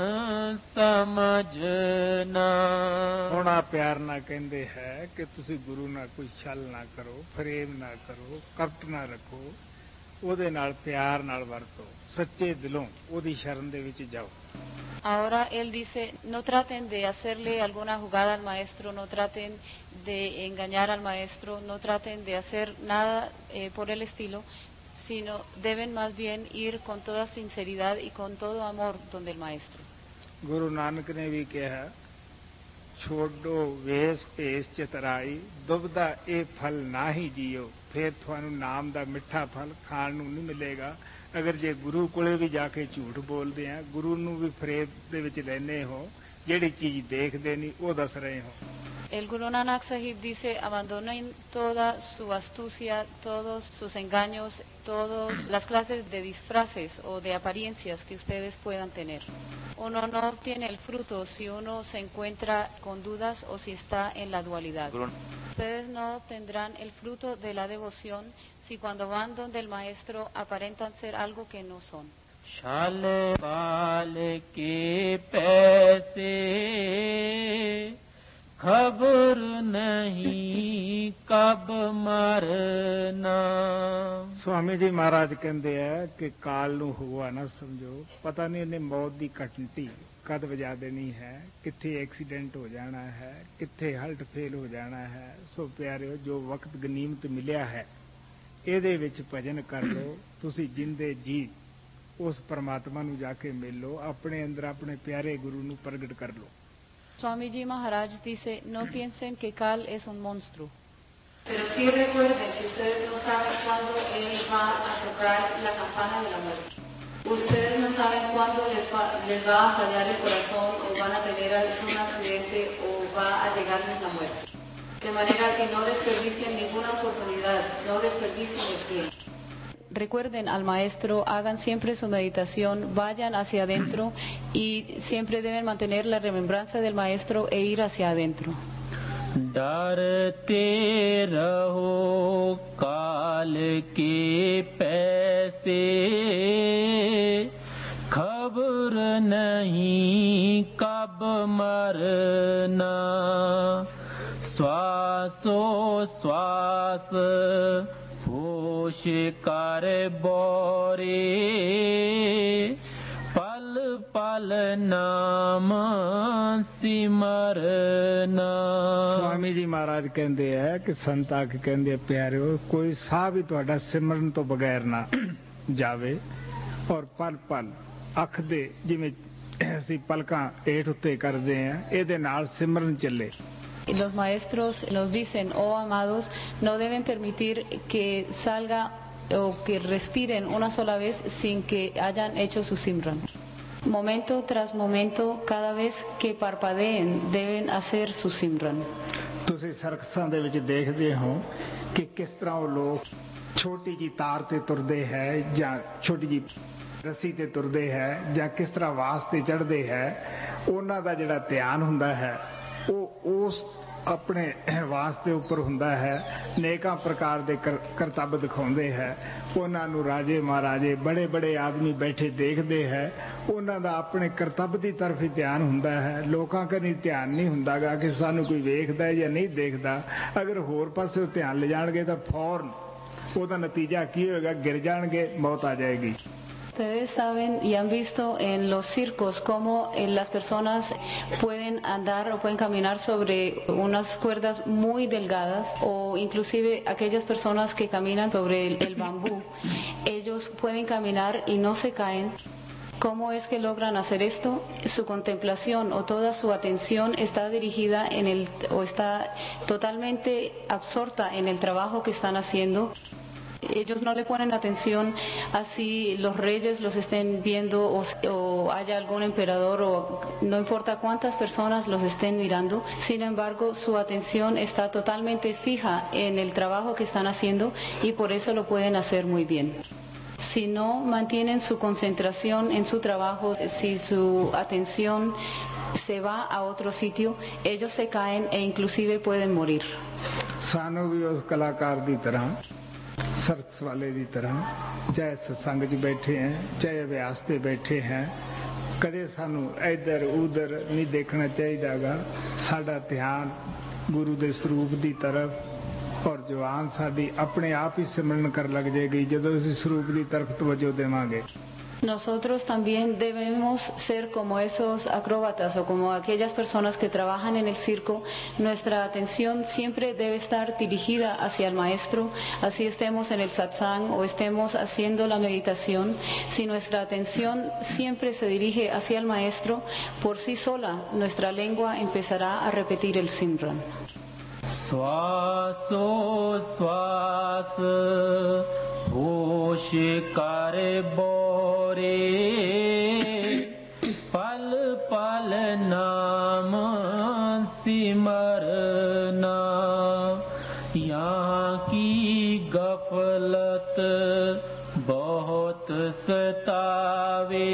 समझना। ਹੁਣ ਆ ਪਿਆਰ ਨਾਲ ਕਹਿੰਦੇ ਹੈ ਕਿ ਤੁਸੀਂ ਗੁਰੂ ਨਾਲ ਕੋਈ ਛਲ ਨਾ ਕਰੋ, ਫਰੇਬ ਨਾ ਕਰੋ, ਕਪਟ ਨਾ ਰੱਖੋ, ਉਹਦੇ ਨਾਲ ਪਿਆਰ ਨਾਲ ਵਰਤੋ, ਸੱਚੇ ਦਿਲੋਂ ਉਹਦੀ ਸ਼ਰਨ ਦੇ ਵਿੱਚ ਜਾਓ। Ahora él dice, no traten de hacerle alguna jugada al maestro, no traten de engañar al maestro, no traten de hacer nada eh, por el estilo, sino deben más bien ir con toda sinceridad y con todo amor donde el maestro. Guru ਨਾਨਕ ਨੇ ਵੀ ਕਿਹਾ, ਛੋਡੋ ਵੇਸ ਭੇਸ ਚਤਰਾਈ ਦੁਬਦਾ ਇਹ ਫਲ ਨਾ ਹੀ ਜੀਓ, ਫਿਰ ਤੁਹਾਨੂੰ ਨਾਮ ਦਾ ਮਿੱਠਾ ਫਲ ਖਾਣ ਨੂੰ ਨਹੀਂ ਮਿਲੇਗਾ। ਅਗਰ ਜੇ ਗੁਰੂ ਕੋਲੇ ਵੀ ਜਾ ਕੇ ਝੂਠ ਬੋਲਦੇ ਆ, ਗੁਰੂ ਨੂੰ ਵੀ ਫਰੇਬ ਦੇ ਵਿੱਚ ਲੈਂਦੇ ਹੋ, ਜਿਹੜੀ ਚੀਜ਼ ਦੇਖਦੇ ਨਹੀਂ ਉਹ ਦੱਸ ਰਹੇ ਹੋ। El Guru Nanak Sahib dice, abandonen toda su astucia, todos sus engaños, todas las clases de disfraces o de apariencias que ustedes puedan tener. Uno no obtiene el fruto si uno se encuentra con dudas o si está en la dualidad. Ustedes no obtendrán el fruto de la devoción si cuando van donde el maestro aparentan ser algo que no son. छल बाल के पैसे खबर नहीं कब मरना। ਸਵਾਮੀ ਜੀ ਮਹਾਰਾਜ ਕਹਿੰਦੇ ਆ ਕਿ ਕਾਲ ਨੂੰ ਹੁਆ ਨਾ ਸਮਝੋ, ਪਤਾ ਨਹੀਂ ਇਹਨੇ ਮੌਤ ਦੀ ਘੰਟੀ ਕਦ ਵਜਾ ਦੇਣੀ ਹੈ, ਕਿੱਥੇ ਐਕਸੀਡੈਂਟ ਹੋ ਜਾਣਾ ਹੈ, ਕਿੱਥੇ ਹਲਟ ਫੇਲ ਹੋ ਜਾਣਾ ਹੈ। ਸੋ ਪਿਆਰਿਓ, ਜੋ ਵਕਤ ਗਨੀਮਤ ਮਿਲਿਆ ਹੈ ਇਹਦੇ ਵਿੱਚ ਭਜਨ ਕਰ ਲਓ। ਤੁਸੀਂ ਜਿੰਦੇ ਜੀ ਉਸ ਪਰਮਾਤਮਾ ਨੂੰ ਜਾ ਕੇ ਮਿਲ ਲਓ, ਆਪਣੇ ਅੰਦਰ ਆਪਣੇ ਪਿਆਰੇ ਗੁਰੂ ਨੂੰ ਪ੍ਰਗਟ ਕਰ ਲਓ। Swami Ji Maharaj dice, no piensen que Kal es un monstruo. Pero sí recuerden que ustedes no saben cuándo él va a tocar la campana de la muerte. Ustedes no saben cuándo les va, les va a fallar el corazón o van a tener un accidente o va a llegarles la muerte. De manera que no desperdicien ninguna oportunidad, no desperdicien el tiempo. recuerden al maestro, hagan siempre su meditación, vayan hacia adentro y siempre deben mantener la remembranza del maestro e ir hacia adentro. डरते रहो काल के पैसे, खबर नहीं कब मरना, श्वासो श्वास होश कर बोरे, पल पल नाम सिमरना। स्वामी जी महाराज कहते हैं कि संत आके कहते प्यारिओ, कोई साह भी तुहाडा सिमरन तो बगैर ना जावे, और पल पल अख दे जिवें ਅਸੀਂ ਪਲਕਾਂ ਹੇਠ ਉੱਤੇ ਕਰਦੇ ਆ, ਇਹਦੇ ਨਾਲ ਸਿਮਰਨ ਚੱਲੇ। Los maestros nos dicen, oh amados, no deben permitir que salga o que respiren una sola vez sin que hayan hecho su simran. Momento tras momento, cada vez que parpadeen, deben hacer su simran. ਤੁਸੀਂ ਸਰਕਸਾਂ ਦੇ ਵਿੱਚ ਦੇਖਦੇ ਹੋ ਕਿ ਕਿਸ ਤਰ੍ਹਾਂ ਉਹ ਲੋਕ ਛੋਟੀ ਜੀ ਤਾਰ ਤੇ ਤੁਰਦੇ ਹੈ ਜਾਂ ਛੋਟੀ ਜੀ ਰੱਸੀ ਤੇ ਤੁਰਦੇ ਹੈ ਜਾਂ ਕਿਸ ਤਰ੍ਹਾਂ ਵਾਸ ਤੇ ਚੜ੍ਹਦੇ ਹੈ, ਉਹਨਾਂ ਦਾ ਜਿਹੜਾ ਧਿਆਨ ਹੁੰਦਾ ਹੈ ਉਹ ਉਸ ਆਪਣੇ ਵਾਸ ਦੇ ਉੱਪਰ ਹੁੰਦਾ ਹੈ, ਨੇਕਾਂ ਪ੍ਰਕਾਰ ਦੇ ਕਰਤੱਵ ਦਿਖਾਉਂਦੇ ਹੈ। ਉਹਨਾਂ ਨੂੰ ਰਾਜੇ ਮਹਾਰਾਜੇ ਬੜੇ ਬੜੇ ਆਦਮੀ ਬੈਠੇ ਦੇਖਦੇ ਹੈ, ਉਹਨਾਂ ਦਾ ਆਪਣੇ ਕਰਤੱਵ ਦੀ ਤਰਫ ਹੀ ਧਿਆਨ ਹੁੰਦਾ ਹੈ, ਲੋਕਾਂ ਕਨੀ ਧਿਆਨ ਨਹੀਂ ਹੁੰਦਾਗਾ ਕਿ ਸਾਨੂੰ ਕੋਈ ਵੇਖਦਾ ਜਾਂ ਨਹੀਂ ਦੇਖਦਾ। ਅਗਰ ਹੋਰ ਪਾਸੇ ਧਿਆਨ ਲੈ ਜਾਣਗੇ ਤਾਂ ਫੌਰਨ ਉਹਦਾ ਨਤੀਜਾ ਕੀ ਹੋਏਗਾ, ਗਿਰ ਜਾਣਗੇ, ਮੌਤ ਆ ਜਾਏਗੀ। Ustedes saben y han visto en los circos cómo eh, las personas pueden andar o pueden caminar sobre unas cuerdas muy delgadas, o inclusive aquellas personas que caminan sobre el, el bambú, ellos pueden caminar y no se caen. ¿Cómo es que logran hacer esto? Su contemplación o toda su atención está dirigida en el, o está totalmente absorta en el trabajo que están haciendo. Ellos no le ponen atención a si los reyes los estén viendo o, o haya algún emperador, o no importa cuántas personas los estén mirando. Sin embargo, su atención está totalmente fija en el trabajo que están haciendo y por eso lo pueden hacer muy bien. Si no mantienen su concentración en su trabajo, si su atención se va a otro sitio, ellos se caen e inclusive pueden morir. ਸਾਨੂੰ ਵੀ ਉਸ ਕਲਾਕਾਰ ਦੀ ਤਰ੍ਹਾਂ, ਸਰਕਸ ਵਾਲੇ ਦੀ ਤਰ੍ਹਾਂ, ਚਾਹੇ ਸਤਸੰਗ 'ਚ ਬੈਠੇ ਹੈ ਚਾਹੇ ਅਭਿਆਸ ਤੇ ਬੈਠੇ ਹੈ, ਕਦੇ ਸਾਨੂੰ ਇੱਧਰ ਉੱਧਰ ਨਹੀਂ ਦੇਖਣਾ ਚਾਹੀਦਾਗਾ। ਸਾਡਾ ਧਿਆਨ ਗੁਰੂ ਦੇ ਸਰੂਪ ਦੀ ਤਰਫ, ਔਰ ਜਵਾਨ ਸਾਡੀ ਆਪਣੇ ਆਪ ਹੀ ਸਿਮਰਨ ਕਰਨ ਲੱਗ ਜਾਏਗੀ ਜਦੋਂ ਅਸੀਂ ਸਰੂਪ ਦੀ ਤਰਫ ਤਵੱਜੋ ਦੇਵਾਂਗੇ। Nosotros también debemos ser como esos acróbatas o como aquellas personas que trabajan en el circo. Nuestra atención siempre debe estar dirigida hacia el maestro, así estemos en el satsang o estemos haciendo la meditación. Si nuestra atención siempre se dirige hacia el maestro, por sí sola nuestra lengua empezará a repetir el simran. श्वासो श्वास होश कर बोरे, पल पल नाम सिमरना, यहाँ की गफलत बहुत सतावे,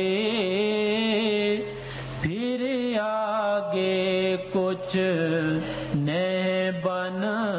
फिर आगे कुछ नहीं बन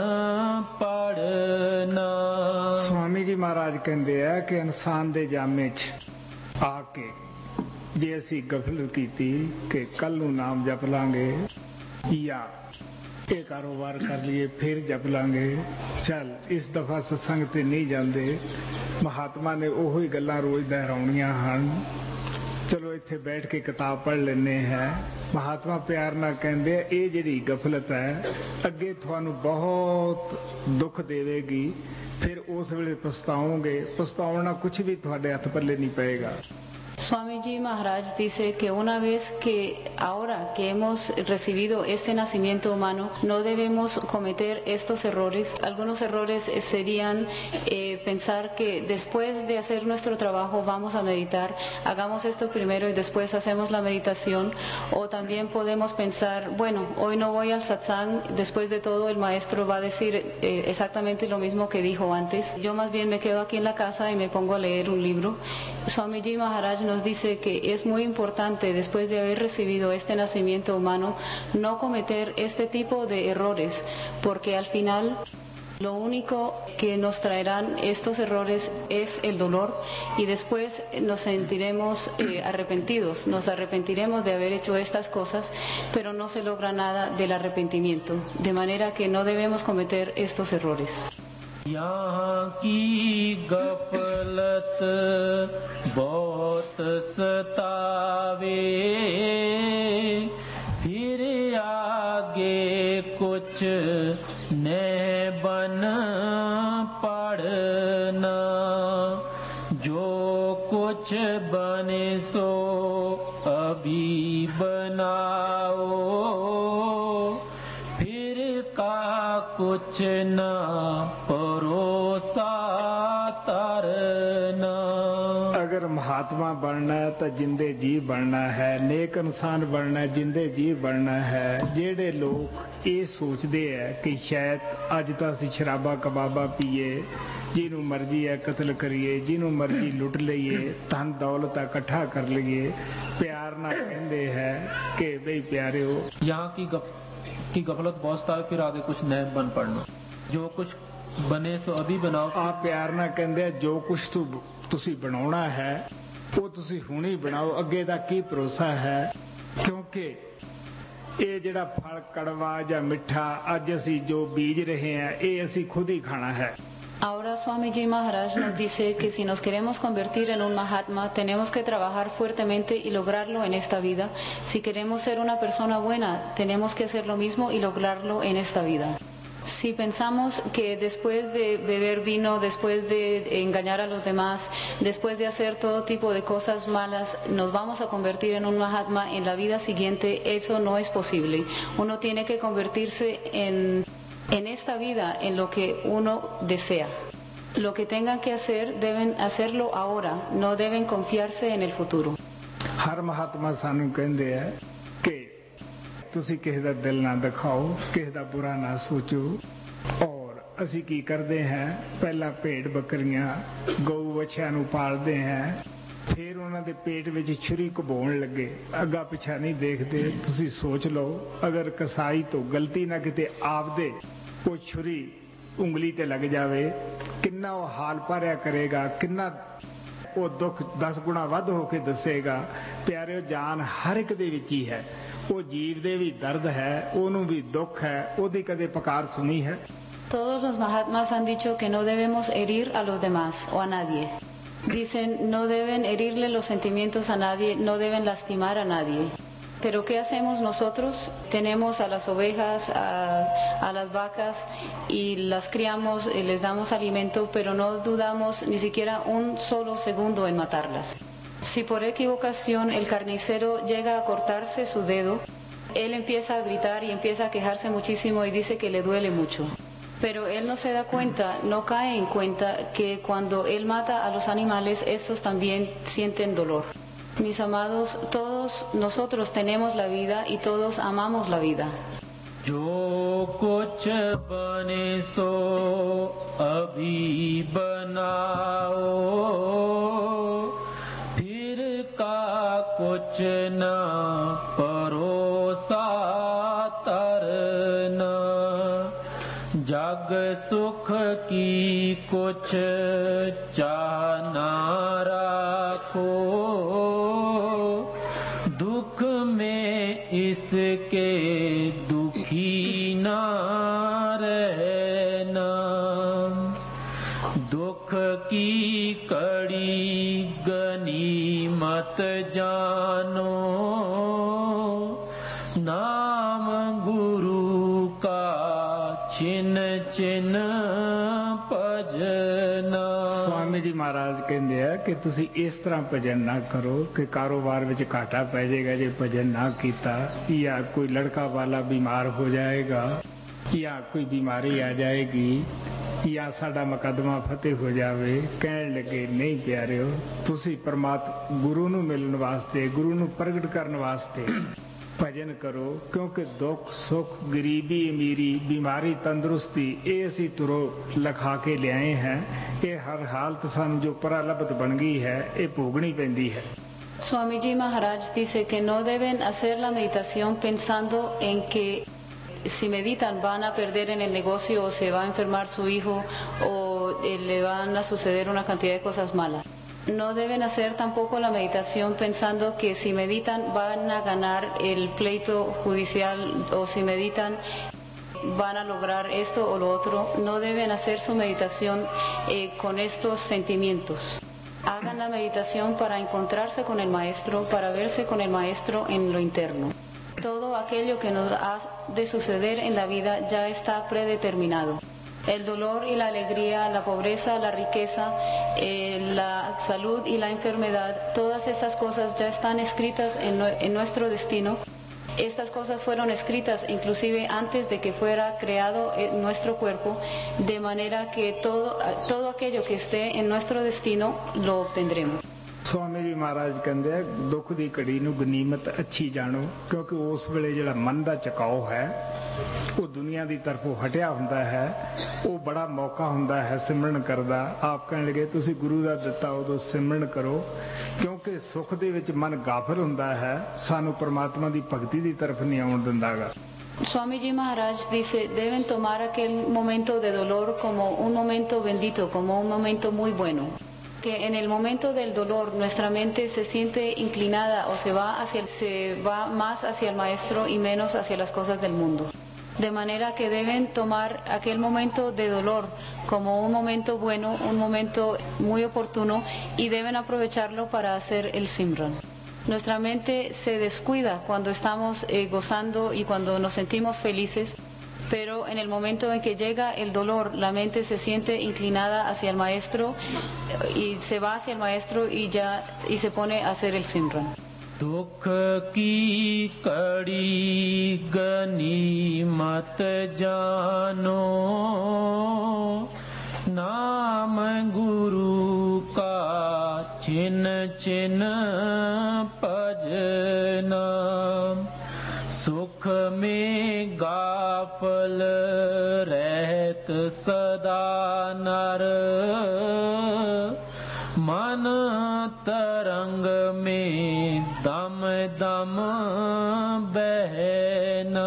पड़ना। स्वामी जी महाराज कहते हैं कि इंसान दे जामे च आके जे असी गफलत की कि कल नूं नाम जप लांगे या ये कारोबार कर लिए फिर जप लांगे, चल इस दफा सत्संग ते नहीं जाते, महात्मा ने ओही गल्लां रोज दोहराउणियां हन, चलो इत्थे बैठ के किताब पढ़ लेने हैं। महात्मा प्यार नाल कहंदे ये जिहड़ी गफलत है अगे तुहानूं बहुत दुख देवेगी, फिर उस वेले पछताओगे, पछताउण नाल कुछ भी तुहाडे हत्थ पल्ले नहीं पएगा। Swamiji Maharaj dice que una vez que ahora que hemos recibido este nacimiento humano, no debemos cometer estos errores. Algunos errores serían eh, pensar que después de hacer nuestro trabajo vamos a meditar, hagamos esto primero y después hacemos la meditación. O también podemos pensar, bueno, hoy no voy al satsang, después de todo el maestro va a decir eh, exactamente lo mismo que dijo antes. Yo más bien me quedo aquí en la casa y me pongo a leer un libro. Swamiji Maharaj nos dice que es muy importante, después de haber recibido este nacimiento humano, no cometer este tipo de errores, porque al final lo único que nos traerán estos errores es el dolor y después nos sentiremos eh, arrepentidos, nos arrepentiremos de haber hecho estas cosas, pero no se logra nada del arrepentimiento, de manera que no debemos cometer estos errores. यहाँ की गफलत बहुत सतावे, फिर आगे कुछ न बन पड़ना, जो कुछ बने सो अभी बनाओ, फिर का कुछ न अगर महात्मा बनना है तो जिंदे जी बनना है, नेक इंसान बनना है, जिंदे जी बनना है। जेड़े लोग ये सोचते हैं कि शायद अज तो असीं शराबा कबाबा पीए, जिन्हों मर्जी है कतल करिए, जिन्हों मर्जी लुट लीए, धन दौलत इकट्ठा कर लीए, प्यार ना कहते हैं कि भाई प्यारे हो। यहाँ की गफ, की गफलत बहुत सा, फिर आगे कुछ नए बन पड़ना, जो कुछ बने सो अभी बनाओ। आप प्यार ना कहते जो कुछ तू तुसी बनाना है वो तुसी हुण ही बनाओ, अगे दा की भरोसा है, क्योंकि ये जिहड़ा फल कड़वा या मिठा अज असी जो बीज रहे हैं ये असी खुद ही खाना है। Ahora Swamiji Maharaj nos dice que si nos queremos convertir en un Mahatma, tenemos que trabajar fuertemente y lograrlo en esta vida. Si queremos ser una persona buena, tenemos que hacer lo mismo y lograrlo en esta vida. Si pensamos que después de beber vino, después de engañar a los demás, después de hacer todo tipo de cosas malas, nos vamos a convertir en un Mahatma en la vida siguiente, eso no es posible. Uno tiene que convertirse en, en esta vida en lo que uno desea. Lo que tengan que hacer, deben hacerlo ahora, no deben confiarse en el futuro. हर महात्मा सानू कहंदे है कि तुसी किसी दा दिल ना दिखाओ, किसी दा बुरा ना सोचो। और असी की करते हैं, पहला भेड़ बकरियां गौ बछियां नू पालते हैं, फिर उन्हां दे पेट विच छुरी घुमाउण लगे, अगा पिछा नहीं देखते। तुसी सोच लो अगर कसाई तो गलती ना किते आपदे वो छुरी उंगली ते लग जावे, किन्ना वो हाल पारिया करेगा, किन्ना वो दुख दस गुणा वध होके दसेगा। प्यारे जान हर एक दे विच ही है, वो जीव दे भी दर्द है, ओनू भी दुख है, ओदी कदे पुकार सुनी है। Todos los Mahatmas han dicho que no debemos herir a los demás o a nadie. Dicen no deben herirle los sentimientos a nadie, no deben lastimar a nadie. Pero ¿qué hacemos nosotros? Tenemos a las ovejas, a, a las vacas y las criamos, y les damos alimento, pero no dudamos ni siquiera un solo segundo en matarlas. Si por equivocación el carnicero llega a cortarse su dedo, él empieza a gritar y empieza a quejarse muchísimo y dice que le duele mucho. Pero él no se da cuenta, no cae en cuenta que cuando él mata a los animales, estos también sienten dolor. Mis amados, todos nosotros tenemos la vida y todos amamos la vida. जो कुछ बने सो अभी बनाओ, फिर का कुछ न परोसा तरना, जग सुख की कुछ चाह ना रखो, दुख में इसके दुखी ना रहना, दुख की कड़ी गनीमत जानो, नाम गुरु का छिन छिन भजना। स्वामी जी ਮਹਾਰਾਜ ਕਹਿੰਦੇ ਆ ਕਿ ਤੁਸੀਂ ਇਸ ਤਰ੍ਹਾਂ ਭਜਨ ਨਾ ਕਰੋ ਕਿ ਕਾਰੋਬਾਰ ਵਿੱਚ ਘਾਟਾ ਪੈ ਜਾਏਗਾ ਜੇ ਭਜਨ ਨਾ ਕੀਤਾ, ਜਾਂ ਕੋਈ ਲੜਕਾ ਵਾਲਾ ਬਿਮਾਰ ਹੋ ਜਾਏਗਾ, ਜਾਂ ਕੋਈ ਬਿਮਾਰੀ ਆ ਜਾਏਗੀ, ਜਾਂ ਸਾਡਾ ਮੁਕੱਦਮਾ ਫਤਿਹ ਹੋ ਜਾਵੇ। ਕਹਿਣ ਲੱਗੇ ਨਹੀਂ ਪਿਆਰਿਓ, ਤੁਸੀਂ ਪਰਮਾਤਮਾ ਗੁਰੂ ਨੂੰ ਮਿਲਣ ਵਾਸਤੇ, ਗੁਰੂ ਨੂੰ ਪ੍ਰਗਟ ਕਰਨ ਵਾਸਤੇ ਭਜਨ ਕਰੋ, ਕਿਉਂਕਿ ਦੁੱਖ ਸੁੱਖ, ਗਰੀਬੀ ਅਮੀਰੀ, ਬਿਮਾਰੀ ਤੰਦਰੁਸਤੀ ਇਹ ਅਸੀਂ ਤੁਰੋ ਲਿਖਾ ਕੇ ਲਿਆਏ ਹੈ। ਇਹ ਹਰ ਹਾਲਤ ਸਾਨੂੰ ਜੋ ਪ੍ਰਾਲਬਧ ਬਣ ਗਈ ਹੈ ਇਹ ਭੋਗਣੀ ਪੈਂਦੀ ਹੈ। Swamiji Maharaj dice que no deben hacer la meditación pensando en que si meditan van a perder en el negocio o se va a enfermar su hijo o eh, le van a suceder una cantidad de cosas malas. No deben hacer tampoco la meditación pensando que si meditan van a ganar el pleito judicial o si meditan van a lograr esto o lo otro. No deben hacer su meditación eh, con estos sentimientos. Hagan la meditación para encontrarse con el maestro, para verse con el maestro en lo interno. Todo aquello que nos ha de suceder en la vida ya está predeterminado. El dolor y la alegría, la pobreza, la riqueza, eh, la salud y la enfermedad, todas estas cosas ya están escritas en, en nuestro destino. Estas cosas fueron escritas inclusive antes de que fuera creado nuestro cuerpo, de manera que todo, todo aquello que esté en nuestro destino lo obtendremos. Swami जी महाराज कहते हैं दुख की घड़ी नूं गनीमत अच्छी जानो, क्योंकि उस वेले जिहड़ा मन का चकाओ है वो दुनिया की तरफों हटिया हुंदा है, वो बड़ा मौका हुंदा है सिमरन करदा। आप कहण लगे तुसीं गुरु दा दित्ता उदों सिमरन करो, क्योंकि सुख दे विच मन गाफिल हुंदा है, सानू परमात्मा की भगती की तरफ नहीं आउण दिंदागा। Swamiji Maharaj dice, deben tomar aquel momento de dolor como un momento bendito, como un momento muy bueno. Que en el momento del dolor nuestra mente se siente inclinada o se va hacia, se va más hacia el maestro y menos hacia las cosas del mundo. De manera que deben tomar aquel momento de dolor como un momento bueno, un momento muy oportuno, y deben aprovecharlo para hacer el Simran. Nuestra mente se descuida cuando estamos eh, gozando y cuando nos sentimos felices, pero en el momento en que llega el dolor, la mente se siente inclinada hacia el maestro y se va hacia el maestro y ya y se pone a hacer el Simran. दुख की कड़ी गनीमत जानो, नाम गुरु का छिन छिन भजना, सुख में गाफल रहत सदा नर, मन तरंग में दम दम बहना,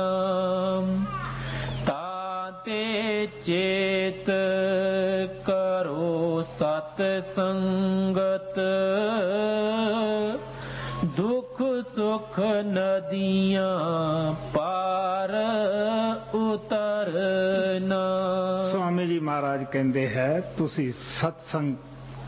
ताते चेत करो सत्संगत, दुख सुख नदियां पार उतरना। स्वामी जी महाराज कहते हैं तुसी सत्संग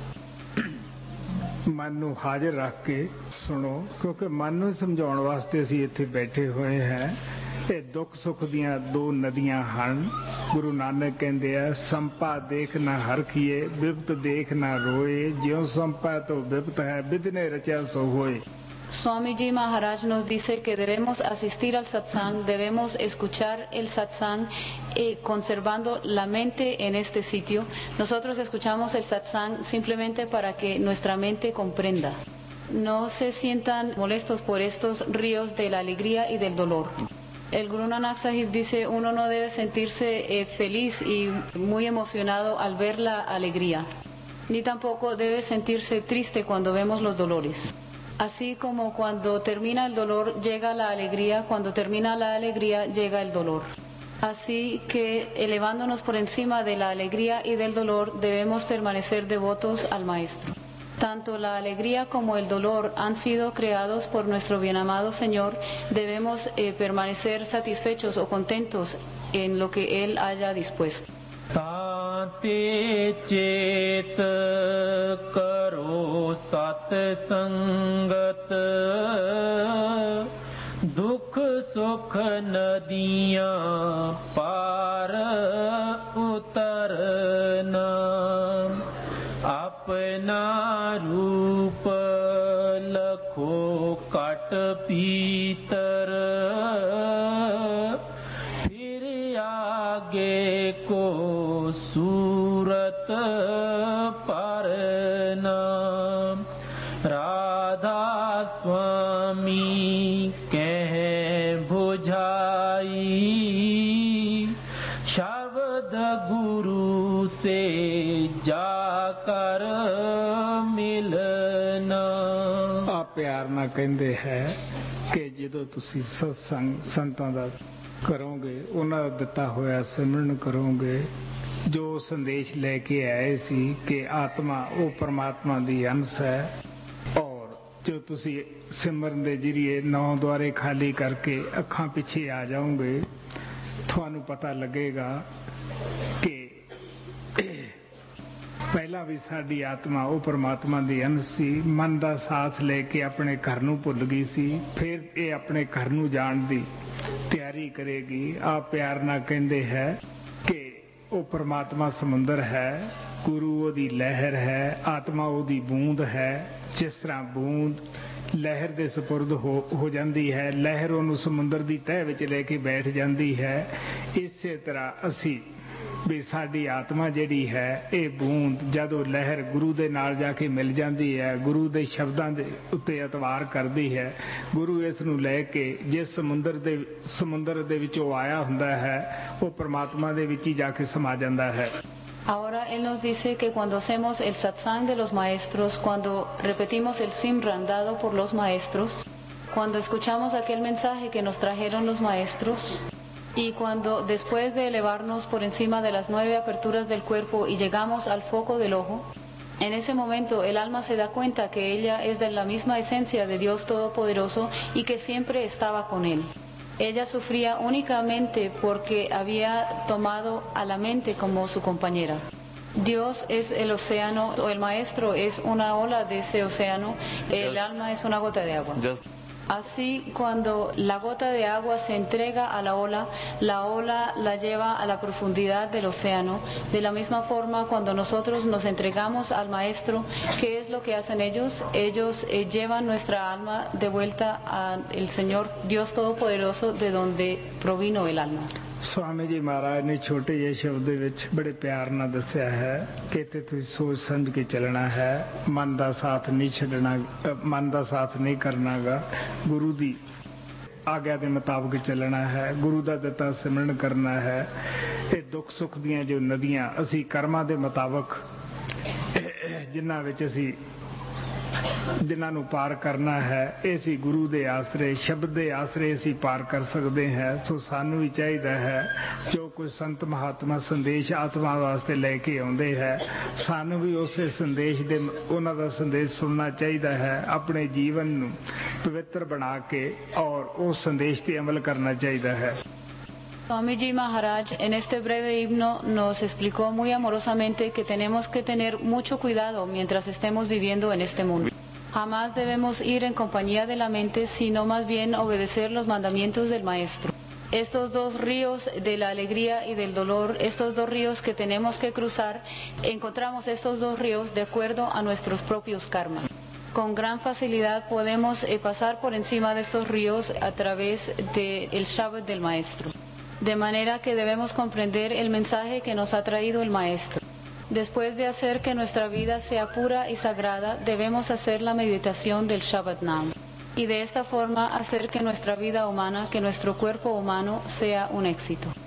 मन नूं हाजिर रख के सुनो, क्योंकि मन नूं समझाउण वास्ते असीं इत्थे बैठे हुए हैं। ये दुख सुख दियां दो नदियां हन। गुरु नानक कहते हैं संपा देख ना हरखिए, बिपत देख ना रोए, ज्यों संपा तो बिपत है, बिधने रचा सो होए। Swamiji Maharaj nos dice que debemos asistir al satsang, debemos escuchar el satsang eh, conservando la mente en este sitio. Nosotros escuchamos el satsang simplemente para que nuestra mente comprenda. No se sientan molestos por estos ríos de la alegría y del dolor. El Guru Nanak Sahib dice, uno no debe sentirse eh, feliz y muy emocionado al ver la alegría, ni tampoco debe sentirse triste cuando vemos los dolores. Así como cuando termina el dolor llega la alegría, cuando termina la alegría llega el dolor. Así que elevándonos por encima de la alegría y del dolor debemos permanecer devotos al Maestro. Tanto la alegría como el dolor han sido creados por nuestro bienamado Señor. Debemos eh, permanecer satisfechos o contentos en lo que Él haya dispuesto. ताते चेत करो सत्संगत, दुख सुख नदियां पार उतरना, अपन रूप लखो कट पीतर फिर आगे को सूरत पर नाम राधा स्वामी कह बुझाई शब्द गुरु से जाकर मिलना। ਆ ਪਿਆਰ ਨਾਲ ਕਹਿੰਦੇ ਹੈ ਕਿ ਜਦੋਂ ਤੁਸੀਂ ਸਤਸੰਗ ਸੰਤਾਂ ਦਾ ਕਰੋਗੇ, ਉਹਨਾਂ ਦਾ ਦਿੱਤਾ ਹੋਇਆ ਸਿਮਰਨ ਕਰੋਗੇ, ਜੋ ਸੰਦੇਸ਼ ਲੈ ਕੇ ਆਏ ਸੀ ਕਿ ਆਤਮਾ ਉਹ ਪਰਮਾਤਮਾ ਦੀ ਅੰਸ਼ ਹੈ, ਔਰ ਜੋ ਤੁਸੀਂ ਸਿਮਰਨ ਦੇ ਜਰੀਏ ਨੌ ਦੁਆਰੇ ਖਾਲੀ ਕਰਕੇ ਅੱਖਾਂ ਪਿੱਛੇ ਆ ਜਾਓਗੇ, ਤੁਹਾਨੂੰ ਪਤਾ ਲੱਗੇਗਾ ਕਿ ਪਹਿਲਾਂ ਵੀ ਸਾਡੀ ਆਤਮਾ ਉਹ ਪਰਮਾਤਮਾ ਦੀ ਅੰਸ਼ ਸੀ। ਮਨ ਦਾ ਸਾਥ ਲੈ ਕੇ ਆਪਣੇ ਘਰ ਨੂੰ ਭੁੱਲ ਗਈ ਸੀ, ਫਿਰ ਇਹ ਆਪਣੇ ਘਰ ਨੂੰ ਜਾਣ ਦੀ ਤਿਆਰੀ ਕਰੇਗੀ। ਆ ਪਿਆਰ ਨਾਲ ਕਹਿੰਦੇ ਹੈ ਕਿ ਉਹ ਪਰਮਾਤਮਾ ਸਮੁੰਦਰ ਹੈ, ਗੁਰੂ ਉਹਦੀ ਲਹਿਰ ਹੈ, ਆਤਮਾ ਉਹਦੀ ਬੂੰਦ ਹੈ। ਜਿਸ ਤਰ੍ਹਾਂ ਬੂੰਦ ਲਹਿਰ ਦੇ ਸਪੁਰਦ ਹੋ ਹੋ ਜਾਂਦੀ ਹੈ, ਲਹਿਰ ਉਹਨੂੰ ਸਮੁੰਦਰ ਦੀ ਤਹਿ ਵਿੱਚ ਲੈ ਕੇ ਬੈਠ ਜਾਂਦੀ ਹੈ, ਇਸੇ ਤਰ੍ਹਾਂ ਅਸੀਂ ਵੀ ਸਾਡੀ ਆਤਮਾ ਜਿਹੜੀ ਹੈ ਇਹ ਬੂੰਦ ਜਦੋਂ ਲਹਿਰ ਗੁਰੂ ਦੇ ਨਾਲ ਜਾ ਕੇ ਮਿਲ ਜਾਂਦੀ ਹੈ, ਗੁਰੂ ਦੇ ਸ਼ਬਦਾਂ ਦੇ ਉੱਤੇ ਇਤਵਾਰ ਕਰਦੀ ਹੈ, ਗੁਰੂ ਇਸ ਨੂੰ ਲੈ ਕੇ ਜਿਸ ਸਮੁੰਦਰ ਦੇ ਸਮੁੰਦਰ ਦੇ ਵਿੱਚੋਂ ਆਇਆ ਹੁੰਦਾ ਹੈ ਉਹ ਪਰਮਾਤਮਾ ਦੇ ਵਿੱਚ ਹੀ ਜਾ ਕੇ ਸਮਾ ਜਾਂਦਾ ਹੈ। Ahora Él nos dice que cuando hacemos el satsang de los maestros, cuando repetimos el simran dado por los maestros, cuando escuchamos aquel mensaje que nos trajeron los maestros, y cuando después de elevarnos por encima de las nueve aperturas del cuerpo y llegamos al foco del ojo, en ese momento el alma se da cuenta que ella es de la misma esencia de Dios Todopoderoso y que siempre estaba con Él. Ella sufría únicamente porque había tomado a la mente como su compañera. Dios es el océano, o el maestro es una ola de ese océano, el alma es una gota de agua. Así, cuando la gota de agua se entrega a la ola, la ola la lleva a la profundidad del océano. De la misma forma, cuando nosotros nos entregamos al Maestro, ¿qué es lo que hacen ellos? Ellos eh, llevan nuestra alma de vuelta al Señor Dios Todopoderoso, de donde provino el alma. Swami ਜੀ ਮਹਾਰਾਜ ਨੇ ਛੋਟੇ ਜਿਹੇ ਸ਼ਬਦ ਦੇ ਵਿੱਚ ਬੜੇ ਪਿਆਰ ਨਾਲ ਦੱਸਿਆ ਹੈ ਕਿ ਤੇ ਤੁਸੀਂ ਸੋਚ ਸਮਝ ਕੇ ਚੱਲਣਾ ਹੈ, ਮਨ ਦਾ ਸਾਥ ਨਹੀਂ ਛੱਡਣਾ, ਮਨ ਦਾ ਸਾਥ ਨਹੀਂ ਕਰਨਾਗਾ, ਗੁਰੂ ਦੀ ਆਗਿਆ ਦੇ ਮੁਤਾਬਕ ਚੱਲਣਾ ਹੈ, ਗੁਰੂ ਦਾ ਦਿੱਤਾ ਸਿਮਰਨ ਕਰਨਾ ਹੈ। ਇਹ ਦੁੱਖ ਸੁੱਖ ਦੀਆਂ ਜੋ ਨਦੀਆਂ ਅਸੀਂ ਕਰਮਾਂ ਦੇ ਮੁਤਾਬਕ ਜਿਨ੍ਹਾਂ ਵਿੱਚ ਅਸੀਂ ਜਿਨ੍ਹਾਂ ਨੂੰ ਪਾਰ ਕਰਨਾ ਹੈ, ਇਹ ਸੀ ਗੁਰੂ ਦੇ ਆਸਰੇ, ਸ਼ਬਦ ਦੇ ਆਸਰੇ ਅਸੀਂ ਪਾਰ ਕਰ ਸਕਦੇ ਹਾਂ। ਸੋ ਸਾਨੂੰ ਵੀ ਚਾਹੀਦਾ ਹੈ ਜੋ ਕੁਝ ਸੰਤ ਮਹਾਤਮਾ ਸੰਦੇਸ਼ ਆਤਮਾ ਵਾਸਤੇ ਲੈ ਕੇ ਆਉਂਦੇ ਹੈ, ਸਾਨੂੰ ਵੀ ਉਸੇ ਸੰਦੇਸ਼ ਦੇ ਉਹਨਾਂ ਦਾ ਸੰਦੇਸ਼ ਸੁਣਨਾ ਚਾਹੀਦਾ ਹੈ, ਆਪਣੇ ਜੀਵਨ ਨੂੰ ਪਵਿੱਤਰ ਬਣਾ ਕੇ ਔਰ ਉਸ ਸੰਦੇਸ਼ ਤੇ ਅਮਲ ਕਰਨਾ ਚਾਹੀਦਾ ਹੈ। Swamiji Maharaj en este breve himno nos explicó muy amorosamente que tenemos que tener mucho cuidado mientras estemos viviendo en este mundo. Jamás debemos ir en compañía de la mente, sino más bien obedecer los mandamientos del Maestro. Estos dos ríos de la alegría y del dolor, estos dos ríos que tenemos que cruzar, encontramos estos dos ríos de acuerdo a nuestros propios karmas. Con gran facilidad podemos eh, pasar por encima de estos ríos a través del Shabbat del Maestro. De manera que debemos comprender el mensaje que nos ha traído el Maestro. Después de hacer que nuestra vida sea pura y sagrada, debemos hacer la meditación del Shabbat Nam. Y de esta forma hacer que nuestra vida humana, que nuestro cuerpo humano sea un éxito.